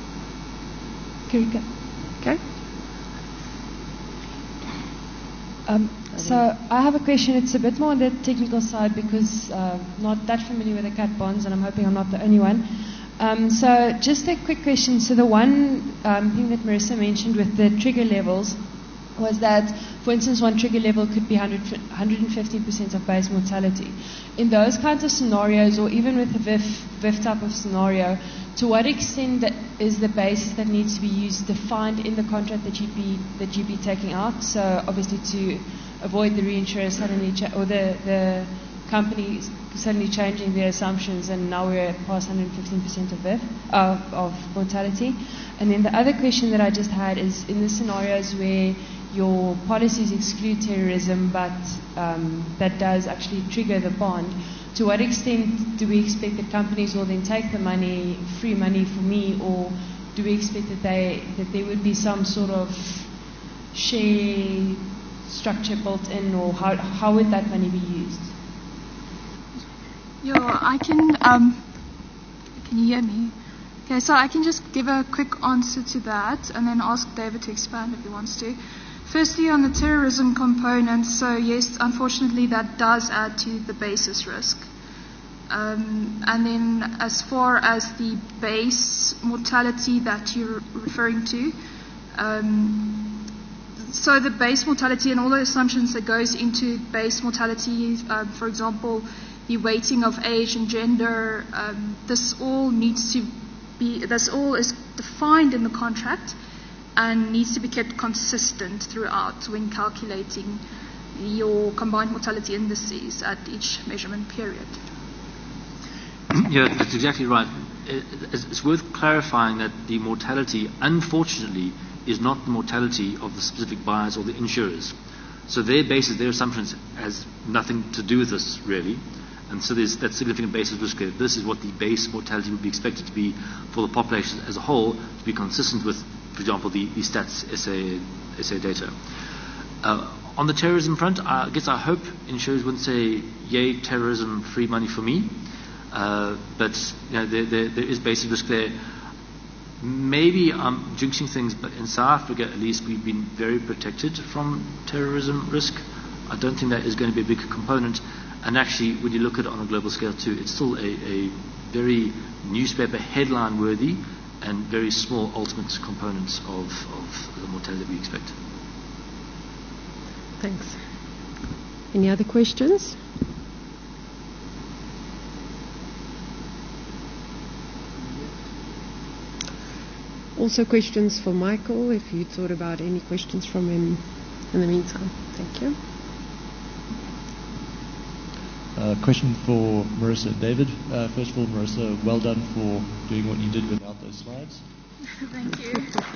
Okay. So I have a question. It's a bit more on the technical side because not that familiar with the cat bonds, and I'm hoping I'm not the only one. So just a quick question. So the one thing that Marissa mentioned with the trigger levels was that, for instance, one trigger level could be 115% of base mortality. In those kinds of scenarios, or even with a VIF type of scenario, to what extent is the basis that needs to be used defined in the contract that you'd be taking out? So obviously to avoid the reinsurer suddenly or the companies suddenly changing their assumptions, and now we're past 115% of VIF of mortality. And then the other question that I just had is, in the scenarios where your policies exclude terrorism, but that does actually trigger the bond, to what extent do we expect that companies will then take the money, free money for me, or do we expect that there would be some sort of share structure built in, or how would that money be used? Yeah, I can. Can you hear me? Okay, so I can just give a quick answer to that, and then ask David to expand if he wants to. Firstly, on the terrorism component, so yes, unfortunately that does add to the basis risk. And then as far as the base mortality that you're referring to, so the base mortality and all the assumptions that goes into base mortality, for example, the weighting of age and gender, this all is defined in the contract and needs to be kept consistent throughout when calculating your combined mortality indices at each measurement period. Yeah, that's exactly right. It's worth clarifying that the mortality, unfortunately, is not the mortality of the specific buyers or the insurers. So their basis, their assumptions, has nothing to do with this, really. And so there's that significant basis risk. This is what the base mortality would be expected to be for the population as a whole, to be consistent with, for example, the Stats SA data. On the terrorism front, I guess I hope insurers wouldn't say, yay, terrorism, free money for me. But there is basic risk there. Maybe I'm jinxing things, but in South Africa, at least, we've been very protected from terrorism risk. I don't think that is going to be a big component. And actually, when you look at it on a global scale too, it's still a very newspaper headline worthy and very small ultimate components of the mortality that we expect. Thanks. Any other questions? Also questions for Michael, if you thought about any questions from him in the meantime. Thank you. Question for Marissa and David. First of all, Marissa, well done for doing what you did without those slides. Thank you.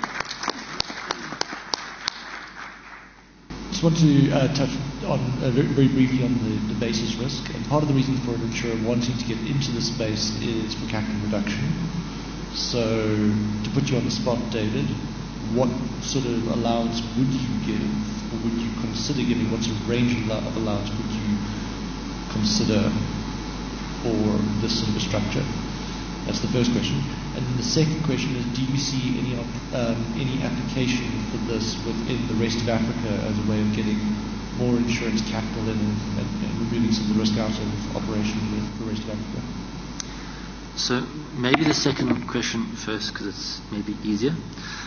Just want to touch on very briefly on the basis risk. And part of the reason for an insurer wanting to get into this space is for capital reduction. So, to put you on the spot, David, what sort of allowance would you give, or would you consider giving? What sort of range of allowance would you consider for this sort of a structure? That's the first question. And the second question is, do you see any application for this within the rest of Africa as a way of getting more insurance capital in and removing some of the risk out of operation with the rest of Africa? So maybe the second question first, because it's maybe easier.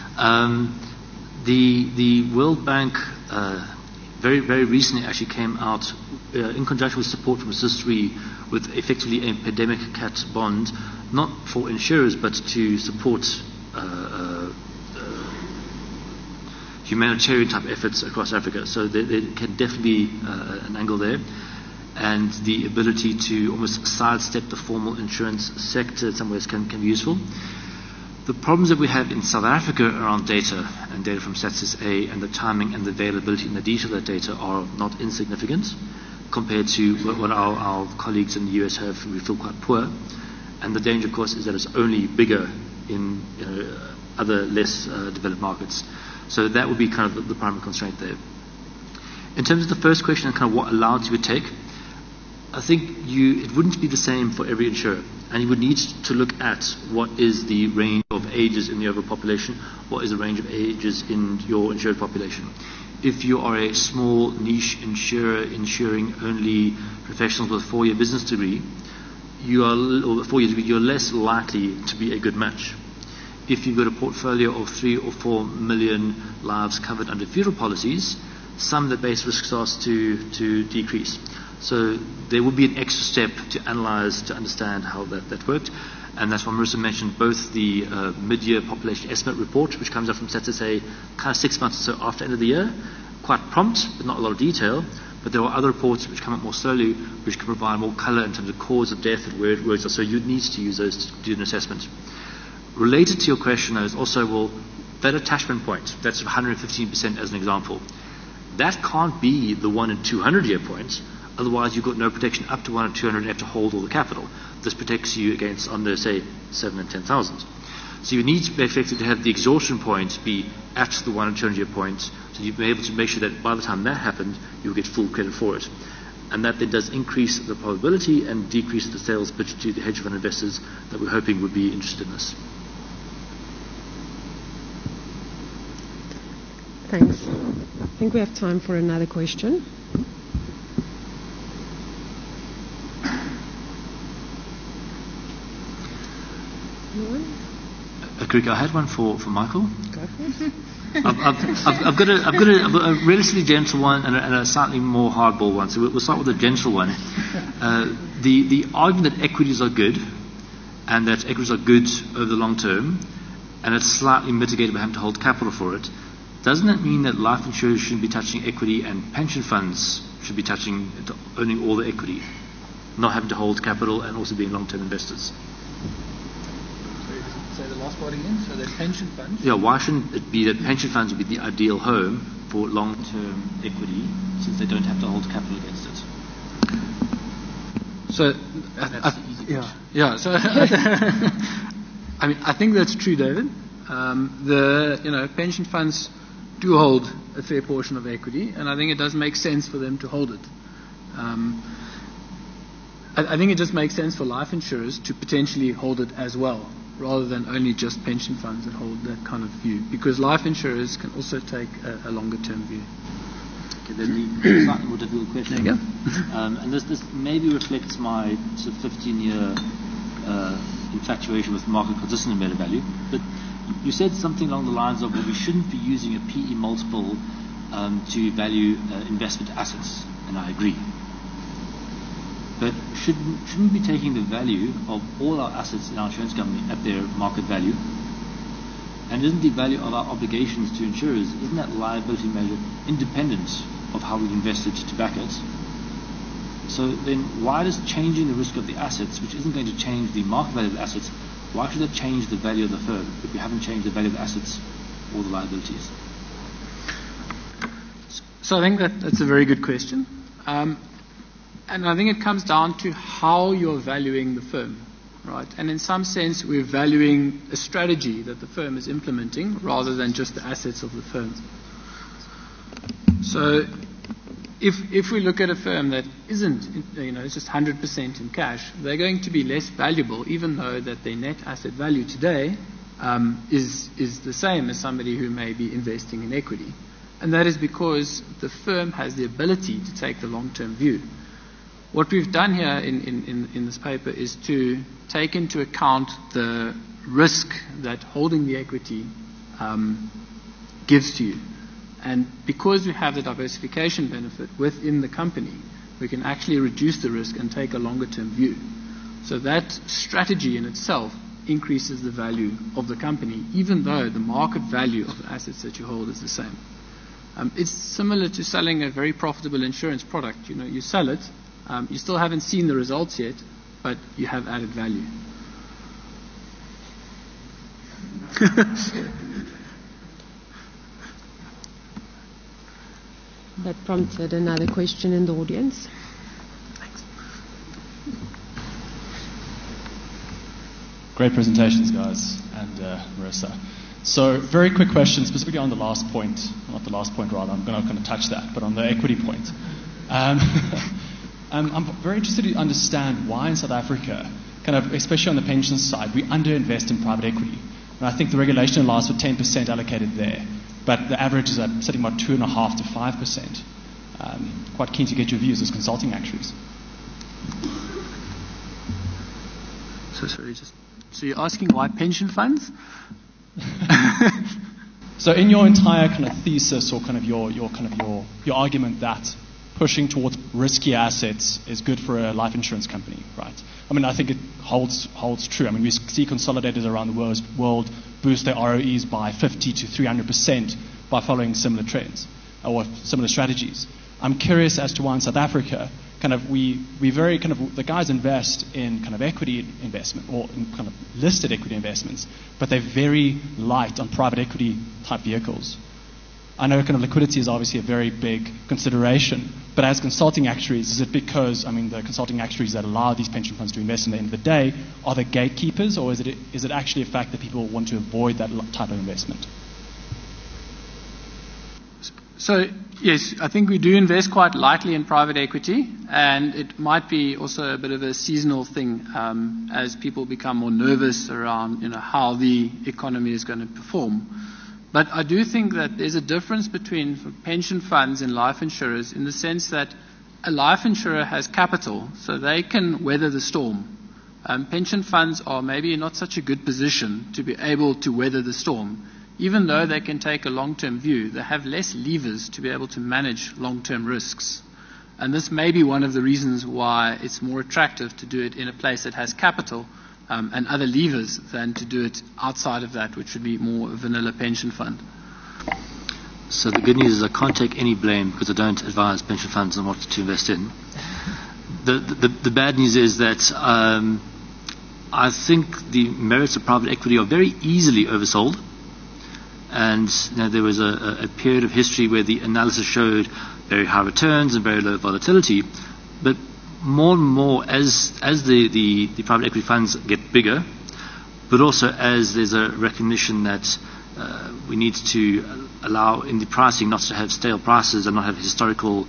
The World Bank very, very recently actually came out in conjunction with support from Swiss Re with effectively a pandemic cat bond, not for insurers but to support humanitarian type efforts across Africa. So there can definitely be an angle there. And the ability to almost sidestep the formal insurance sector in some ways can be useful. The problems that we have in South Africa around data and data from Stats SA and the timing and the availability and the detail of that data are not insignificant compared to what our colleagues in the US have, we feel quite poor. And the danger, of course, is that it's only bigger in other less developed markets. So that would be kind of the primary constraint there. In terms of the first question and kind of what allowance you would take, I think it wouldn't be the same for every insurer, and you would need to look at what is the range of ages in the overall population, what is the range of ages in your insured population. if you are a small niche insurer insuring only professionals with a 4-year business degree, you're less likely to be a good match. If you've got a portfolio of 3 or 4 million lives covered under funeral policies, some of the base risk starts to decrease. So there will be an extra step to analyze, to understand how that worked. And that's why Marissa mentioned both the mid-year population estimate report, which comes out from StatsSA kind of 6 months or so after the end of the year, quite prompt, but not a lot of detail. But there are other reports which come up more slowly, which can provide more color in terms of cause of death and where it works. So you'd need to use those to do an assessment. Related to your question, though, is also, that attachment point, that's 115% as an example, that can't be the 1 in 200 year point. Otherwise, you've got no protection up to 1 in 200 and you have to hold all the capital. This protects you against under, say, 7 and 10,000. So you need to be effective to have the exhaustion point be at the 1 in 200 year point, so you'll be able to make sure that by the time that happened, you'll get full credit for it. And that then does increase the probability and decrease the sales pitch to the hedge fund investors that we're hoping would be interested in this. Thanks. I think we have time for another question. Karika, I had one for Michael. Go for it. I've got a relatively gentle one and a slightly more hardball one. So we'll start with the gentle one. The argument that equities are good, and that equities are good over the long term, and it's slightly mitigated by having to hold capital for it, doesn't that mean that life insurers shouldn't be touching equity and pension funds should be owning all the equity, not having to hold capital and also being long-term investors? Say the last part again. So that pension funds. Yeah, why shouldn't it be that pension funds would be the ideal home for long-term equity, since they don't have to hold capital against it? So, So, I think that's true, David. Pension funds do hold a fair portion of equity, and I think it does make sense for them to hold it. I think it just makes sense for life insurers to potentially hold it as well, rather than only just pension funds that hold that kind of view, because life insurers can also take a longer-term view. Okay, then the slightly more difficult question. There you go. And this maybe reflects my sort of 15-year infatuation with market consistent embedded value, but you said something along the lines of, well, we shouldn't be using a PE multiple to value investment assets, and I agree. But shouldn't we be taking the value of all our assets in our insurance company at their market value? And isn't the value of our obligations to insurers, isn't that liability measure independent of how we've invested to back it? So then why does changing the risk of the assets, which isn't going to change the market value of the assets, why should that change the value of the firm if we haven't changed the value of the assets or the liabilities? So I think that's a very good question. And I think it comes down to how you're valuing the firm, right? And in some sense, we're valuing a strategy that the firm is implementing rather than just the assets of the firm. So if we look at a firm that isn't, it's just 100% in cash, they're going to be less valuable, even though that their net asset value today is the same as somebody who may be investing in equity. And that is because the firm has the ability to take the long-term view. What we've done here in this paper is to take into account the risk that holding the equity gives to you. And because we have the diversification benefit within the company, we can actually reduce the risk and take a longer-term view. So that strategy in itself increases the value of the company, even though the market value of the assets that you hold is the same. It's similar to selling a very profitable insurance product. You sell it, you still haven't seen the results yet, but you have added value. That prompted another question in the audience. Thanks. Great presentations, guys, and Marissa. So, very quick question, specifically on the last point, not the last point rather, I'm not going to touch that, but on the equity point. I'm very interested to understand why in South Africa, especially on the pensions side, we underinvest in private equity. And I think the regulation allows for 10% allocated there. but the average is at sitting about 2.5% to 5%. Quite keen to get your views as consulting actuaries. So you're asking why pension funds? So in your entire kind of thesis or kind of your argument that pushing towards risky assets is good for a life insurance company, right? I mean, I think it holds true. I mean, we see consolidators around the world boost their ROEs by 50 to 300% by following similar trends or similar strategies. I'm curious as to why in South Africa, we very the guys invest in kind of equity investment or in kind of listed equity investments, but they're very light on private equity type vehicles. I know kind of liquidity is obviously a very big consideration, but as consulting actuaries, is it because, the consulting actuaries that allow these pension funds to invest in the end of the day are the gatekeepers, or is it actually a fact that people want to avoid that type of investment? So, yes, I think we do invest quite lightly in private equity, and it might be also a bit of a seasonal thing as people become more nervous around how the economy is going to perform. But I do think that there's a difference between pension funds and life insurers in the sense that a life insurer has capital, so they can weather the storm. Pension funds are maybe not such a good position to be able to weather the storm. Even though they can take a long-term view, they have less levers to be able to manage long-term risks. And this may be one of the reasons why it's more attractive to do it in a place that has capital and other levers than to do it outside of that, which would be more a vanilla pension fund. So the good news is I can't take any blame because I don't advise pension funds on what to invest in. The bad news is that I think the merits of private equity are very easily oversold. And there was a period of history where the analysis showed very high returns and very low volatility. But more and more, as the private equity funds get bigger, but also as there's a recognition that we need to allow in the pricing not to have stale prices and not have historical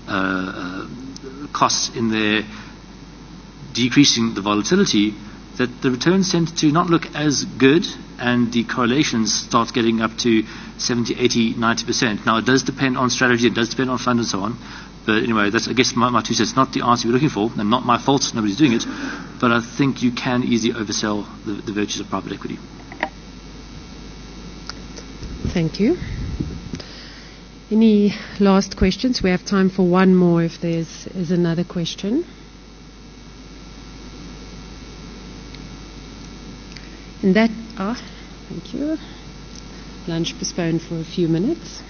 costs in there decreasing the volatility, that the returns tend to not look as good, and the correlations start getting up to 70, 80, 90%. Now, it does depend on strategy, it does depend on fund and so on. But anyway, that's, I guess, my two cents. Not the answer we're looking for, and not my fault, nobody's doing it. But I think you can easily oversell the virtues of private equity. Thank you. Any last questions? We have time for one more if there's another question. And that, thank you. Lunch postponed for a few minutes.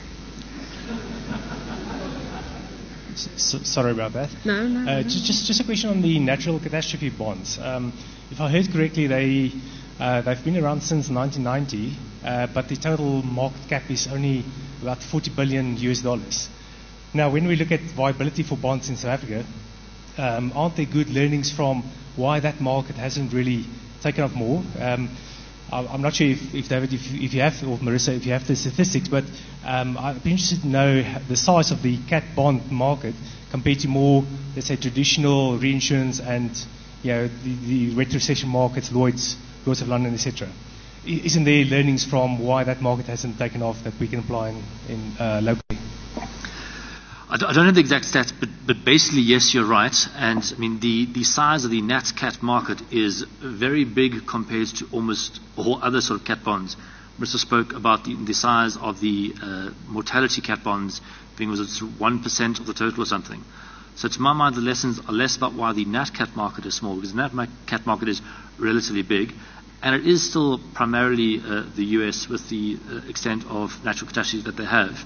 Sorry about that. No. Just a question on the natural catastrophe bonds. If I heard correctly, they've been around since 1990, but the total market cap is only about $40 billion. Now, when we look at viability for bonds in South Africa, aren't there good learnings from why that market hasn't really taken off more? I'm not sure if David, if you have, or Marissa, if you have the statistics, but I'd be interested to know the size of the cat bond market compared to more, let's say, traditional reinsurance and the retrocession markets, Lloyd's of London, etc. Isn't there learnings from why that market hasn't taken off that we can apply in locally? I don't know the exact stats, but basically, yes, you're right. And I mean, the size of the Nat Cat market is very big compared to almost all other sort of cat bonds. Marissa spoke about the size of the mortality cat bonds being, was it 1% of the total or something. So to my mind, the lessons are less about why the Nat Cat market is small, because the Nat Cat market is relatively big, and it is still primarily the US with the extent of natural catastrophes that they have.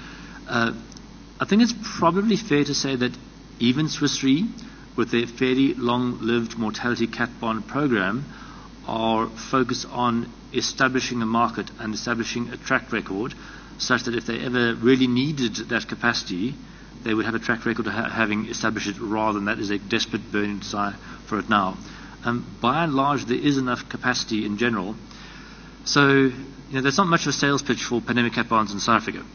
I think it's probably fair to say that even Swiss Re, with their fairly long-lived mortality cat bond program, are focused on establishing a market and establishing a track record such that if they ever really needed that capacity, they would have a track record of having established it rather than that is a desperate burning desire for it now. By and large, there is enough capacity in general. So, there's not much of a sales pitch for pandemic cat bonds in South Africa.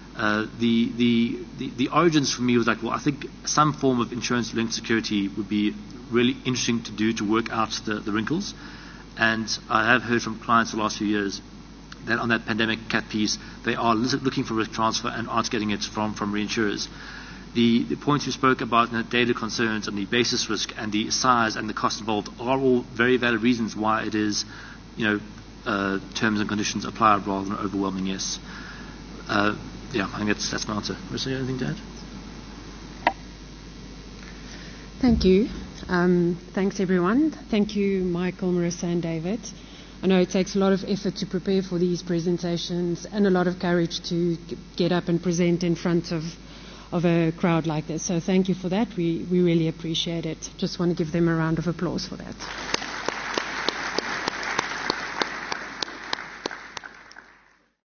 The origins for me was like, well, I think some form of insurance-linked security would be really interesting to do to work out the wrinkles. And I have heard from clients the last few years that on that pandemic cat piece, they are looking for risk transfer and aren't getting it from reinsurers. The points you spoke about, data concerns and the basis risk and the size and the cost involved are all very valid reasons why it is, terms and conditions apply rather than overwhelming yes. I think that's my answer. Marissa, anything to add? Thank you. Thanks, everyone. Thank you, Michael, Marissa, and David. I know it takes a lot of effort to prepare for these presentations and a lot of courage to get up and present in front of a crowd like this. So thank you for that. We really appreciate it. Just want to give them a round of applause for that.